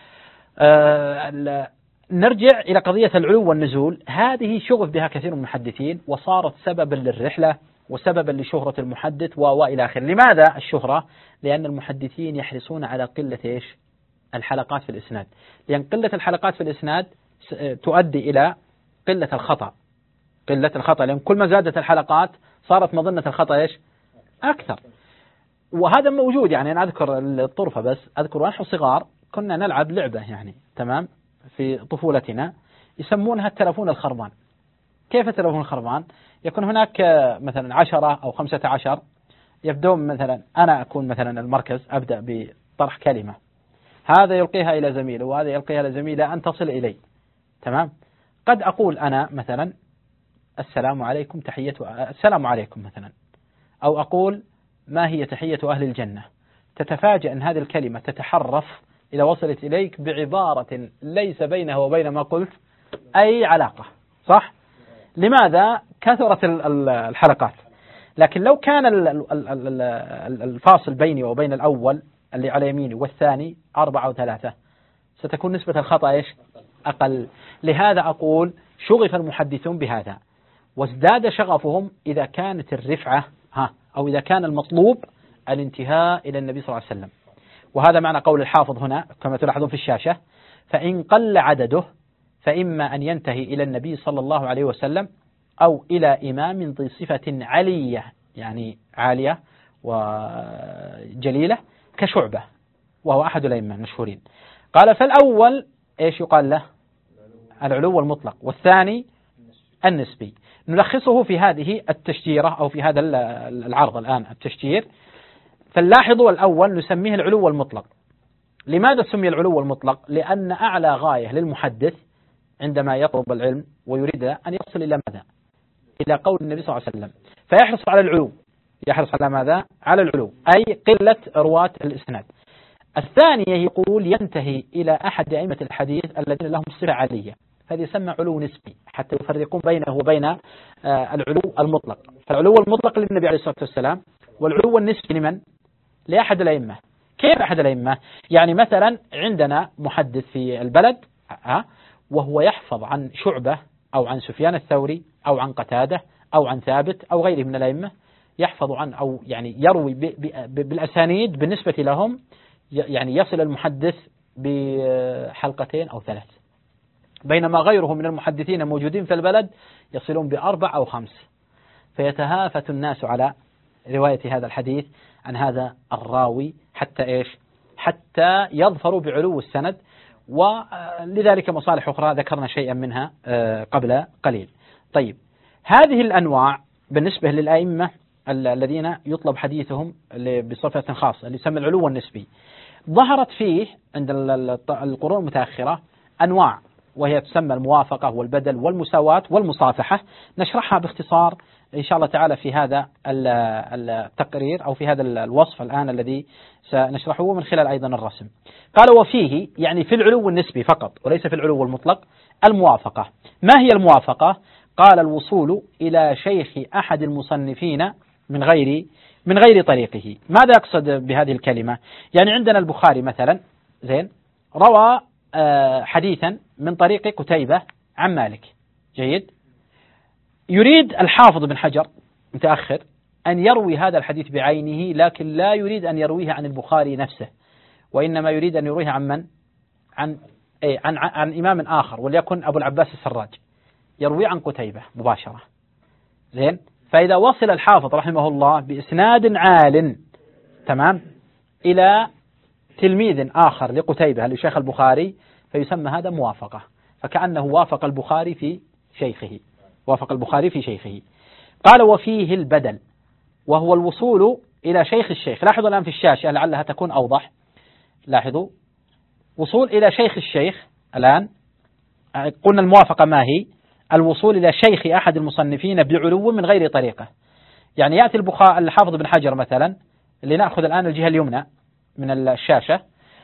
B: آه نرجع إلى قضية العلو والنزول. هذه شغف بها كثير من المحدثين وصارت سببا للرحلة وسببا لشهرة المحدث وإلى آخره. لماذا الشهرة؟ لأن المحدثين يحرصون على قلة إيش؟ الحلقات في الإسناد، لأن قلة الحلقات في الإسناد تؤدي إلى قلة الخطأ، قلة الخطأ، لأن كل ما زادت الحلقات صارت مظنة الخطأ إيش؟ أكثر. وهذا موجود. يعني أنا أذكر الطرفة بس، أذكر ونحن صغار كنا نلعب لعبة يعني تمام في طفولتنا يسمونها التلفون الخربان. كيف التلفون الخربان؟ يكون هناك مثلا عشرة أو خمسة عشر يبدون، مثلا أنا أكون مثلا المركز، أبدأ بطرح كلمة، هذا يلقيها إلى زميله وهذا يلقيها إلى زميله أن تصل إلي، تمام؟ قد أقول أنا مثلا السلام عليكم تحية السلام عليكم مثلا، أو أقول ما هي تحية أهل الجنة. تتفاجأ أن هذه الكلمة تتحرف إذا وصلت إليك بعبارة ليس بينها وبين ما قلت أي علاقة، صح؟ لماذا؟ كثرت الحلقات. لكن لو كان الفاصل بيني وبين الأول اللي على يميني والثاني أربعة أو ثلاثة ستكون نسبة الخطأ إيش؟ أقل. لهذا أقول شغف المحدثون بهذا، وازداد شغفهم إذا كانت الرفعة ها أو إذا كان المطلوب الانتهاء إلى النبي صلى الله عليه وسلم. وهذا معنى قول الحافظ هنا كما تلاحظون في الشاشة: فإن قل عدده فإما أن ينتهي إلى النبي صلى الله عليه وسلم أو إلى إمام ذي صفة علية، يعني عالية وجليلة كشعبة وهو أحد الأئمة المشهورين. قال: فالأول إيش يقال له؟ العلو المطلق، والثاني النسبي. نلخصه في هذه التشجيرة أو في هذا العرض الآن التشجير. فاللاحظوا الأول نسميه العلو المطلق. لماذا سمي العلو المطلق؟ لأن أعلى غاية للمحدث عندما يطلب العلم ويريد أن يصل إلى ماذا؟ إلى قول النبي صلى الله عليه وسلم، فيحرص على العلو. يحرص على ماذا؟ على العلو، أي قلة رواة الإسناد. الثانية يقول ينتهي إلى أحد أئمة الحديث الذين لهم صفة عالية، هذا يسمى علو نسبي حتى يفرقون بينه وبين العلو المطلق. فالعلو المطلق للنبي عليه الصلاة والسلام، والعلو النسبي لمن؟ لأحد الأئمة. كيف أحد الأئمة؟ يعني مثلا عندنا محدث في البلد وهو يحفظ عن شعبة أو عن سفيان الثوري أو عن قتادة أو عن ثابت أو غيره من الأئمة، يحفظ عن أو يعني يروي بالأسانيد بالنسبة لهم، يعني يصل المحدث بحلقتين أو ثلاث، بينما غيره من المحدثين الموجودين في البلد يصلون بأربع أو خمس. فيتهافت الناس على رواية هذا الحديث عن هذا الراوي حتى إيش؟ حتى يظفروا بعلو السند. ولذلك مصالح أخرى ذكرنا شيئا منها قبل قليل. طيب، هذه الأنواع بالنسبة للأئمة الذين يطلب حديثهم بصفة خاصة اللي يسمى العلو النسبي، ظهرت فيه عند القرون المتأخرة أنواع، وهي تسمى الموافقة والبدل والمساواة والمصافحة. نشرحها باختصار إن شاء الله تعالى في هذا التقرير أو في هذا الوصف الآن الذي سنشرحه من خلال أيضا الرسم. قال: وفيه، يعني في العلو النسبي فقط وليس في العلو المطلق، الموافقة. ما هي الموافقة؟ قال: الوصول إلى شيخ أحد المصنفين من غير من غير طريقه. ماذا يقصد بهذه الكلمة؟ يعني عندنا البخاري مثلا زين روى حديثا من طريق قتيبة عن مالك، جيد. يريد الحافظ بن حجر متأخر أن يروي هذا الحديث بعينه، لكن لا يريد أن يرويه عن البخاري نفسه، وإنما يريد أن يرويه عن من؟ عن إيه؟ عن, عن عن إمام آخر، وليكن أبو العباس السراج، يروي عن قتيبة مباشرة، زين. فإذا وصل الحافظ رحمه الله بإسناد عال تمام إلى تلميذ آخر لقتيبة لشيخ البخاري، فيسمى هذا موافقة، فكأنه وافق البخاري في شيخه، وافق البخاري في شيخه. قال: وفيه البدل، وهو الوصول إلى شيخ الشيخ. لاحظوا الآن في الشاشة لعلها تكون أوضح. لاحظوا وصول إلى شيخ الشيخ. الآن قلنا الموافقة ما هي؟ الوصول إلى شيخ أحد المصنفين بعلو من غير طريقة. يعني يأتي البخاري الحافظ بن حجر مثلا، لنأخذ الآن الجهة اليمنى من الشاشة،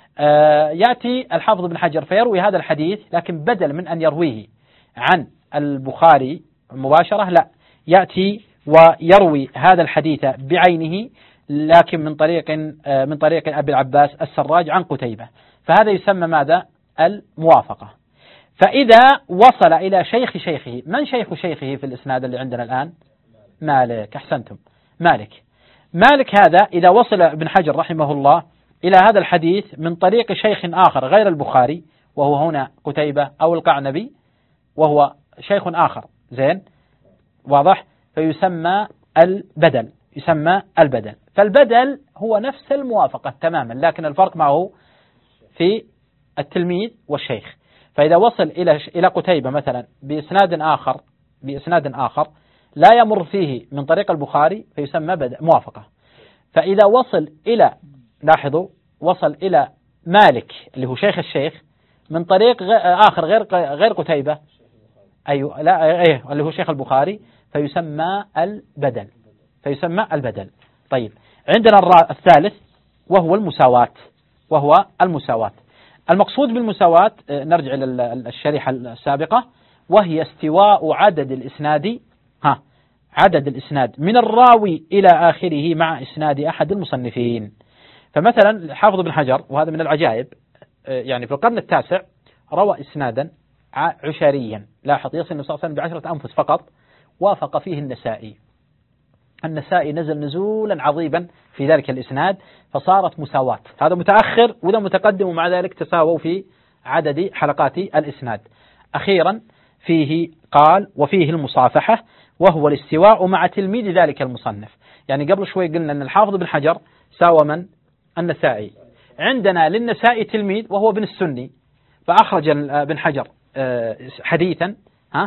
B: يأتي الحافظ بن حجر فيروي هذا الحديث، لكن بدل من أن يرويه عن البخاري مباشرة، لا، يأتي ويروي هذا الحديث بعينه لكن من طريق من طريق أبي العباس السراج عن قتيبة، فهذا يسمى ماذا؟ الموافقة. فإذا وصل إلى شيخ شيخه، من شيخ شيخه في الإسناد اللي عندنا الآن؟ مالك. أحسنتم، مالك. مالك هذا إذا وصل ابن حجر رحمه الله إلى هذا الحديث من طريق شيخ آخر غير البخاري، وهو هنا قتيبة أو القعنبي، وهو شيخ آخر، زين، واضح، فيسمى البدل، يسمى البدل. فالبدل هو نفس الموافقة تماما، لكن الفرق معه في التلميذ والشيخ. فإذا وصل إلى إلى قتيبة مثلا بإسناد آخر بإسناد آخر لا يمر فيه من طريق البخاري فيسمى بدل موافقة. فإذا وصل إلى، لاحظوا، وصل إلى مالك اللي هو شيخ الشيخ من طريق آخر غير غير قتيبة، أيوه لا أيه اللي هو شيخ البخاري، فيسمى البدل، فيسمى البدل. طيب، عندنا الثالث وهو المساواة، وهو المساواة. المقصود بالمساواة، نرجع إلى الشريحة السابقة، وهي استواء عدد الإسناد ها عدد الإسناد من الراوي إلى آخره مع إسناد أحد المصنفين. فمثلا حافظ بن حجر، وهذا من العجائب، يعني في القرن التاسع روى إسنادا عشريا، لاحظ يصل النبي صلى الله عليه وسلم بعشرة أنفس فقط، وافق فيه النسائي. النسائي نزل نزولا عظيما في ذلك الإسناد فصارت مساواة، هذا متأخر وذا متقدم، ومع ذلك تساووا في عدد حلقات الإسناد. أخيرا فيه قال وفيه المصافحة وهو الاستواء مع تلميذ ذلك المصنف. يعني قبل شوي قلنا أن الحافظ بن حجر ساوى من؟ النسائي. عندنا للنسائي تلميذ وهو ابن السني، فأخرج ابن حجر حديثا ها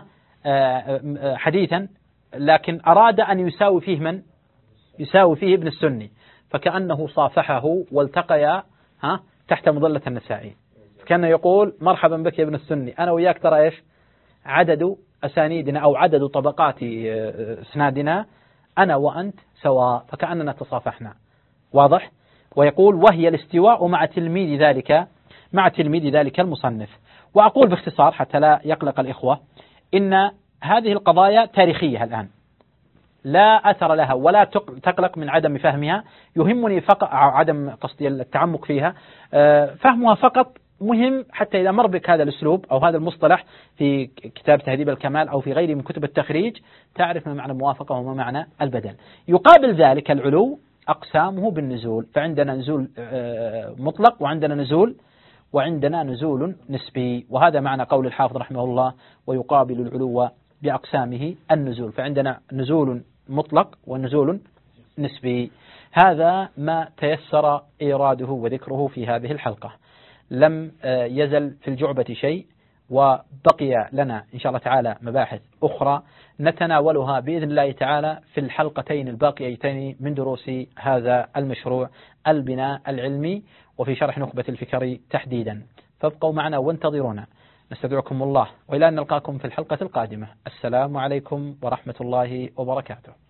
B: حديثا لكن أراد أن يساوي فيه من؟ يساوي فيه ابن السني، فكأنه صافحه والتقيا ها تحت مظلة النسائي، كان يقول مرحبا بك يا ابن السني، أنا وياك ترى إيش عدد أسانيدنا أو عدد طبقات إسنادنا أنا وأنت سواء، فكأننا تصافحنا. واضح؟ ويقول وهي الاستواء مع تلميذ ذلك مع تلميذ ذلك المصنف. وأقول باختصار حتى لا يقلق الإخوة إن هذه القضايا تاريخية الآن، لا أثر لها ولا تقلق من عدم فهمها، يهمني فقط عدم قصدي التعمق فيها، فهمها فقط مهم حتى إذا مر بك هذا الأسلوب أو هذا المصطلح في كتاب تهذيب الكمال أو في غيره من كتب التخريج تعرف ما معنى الموافقة وما معنى البدل. يقابل ذلك العلو أقسامه بالنزول، فعندنا نزول مطلق وعندنا نزول وعندنا نزول نسبي، وهذا معنى قول الحافظ رحمه الله ويقابل العلو بأقسامه النزول، فعندنا نزول مطلق ونزول نسبي. هذا ما تيسر إيراده وذكره في هذه الحلقة، لم يزل في الجعبة شيء، وبقي لنا إن شاء الله تعالى مباحث أخرى نتناولها بإذن الله تعالى في الحلقتين الباقيتين من دروس هذا المشروع البناء العلمي وفي شرح نخبة الفكر تحديدا. فابقوا معنا وانتظرونا، نستودعكم الله وإلى أن نلقاكم في الحلقة القادمة. السلام عليكم ورحمة الله وبركاته.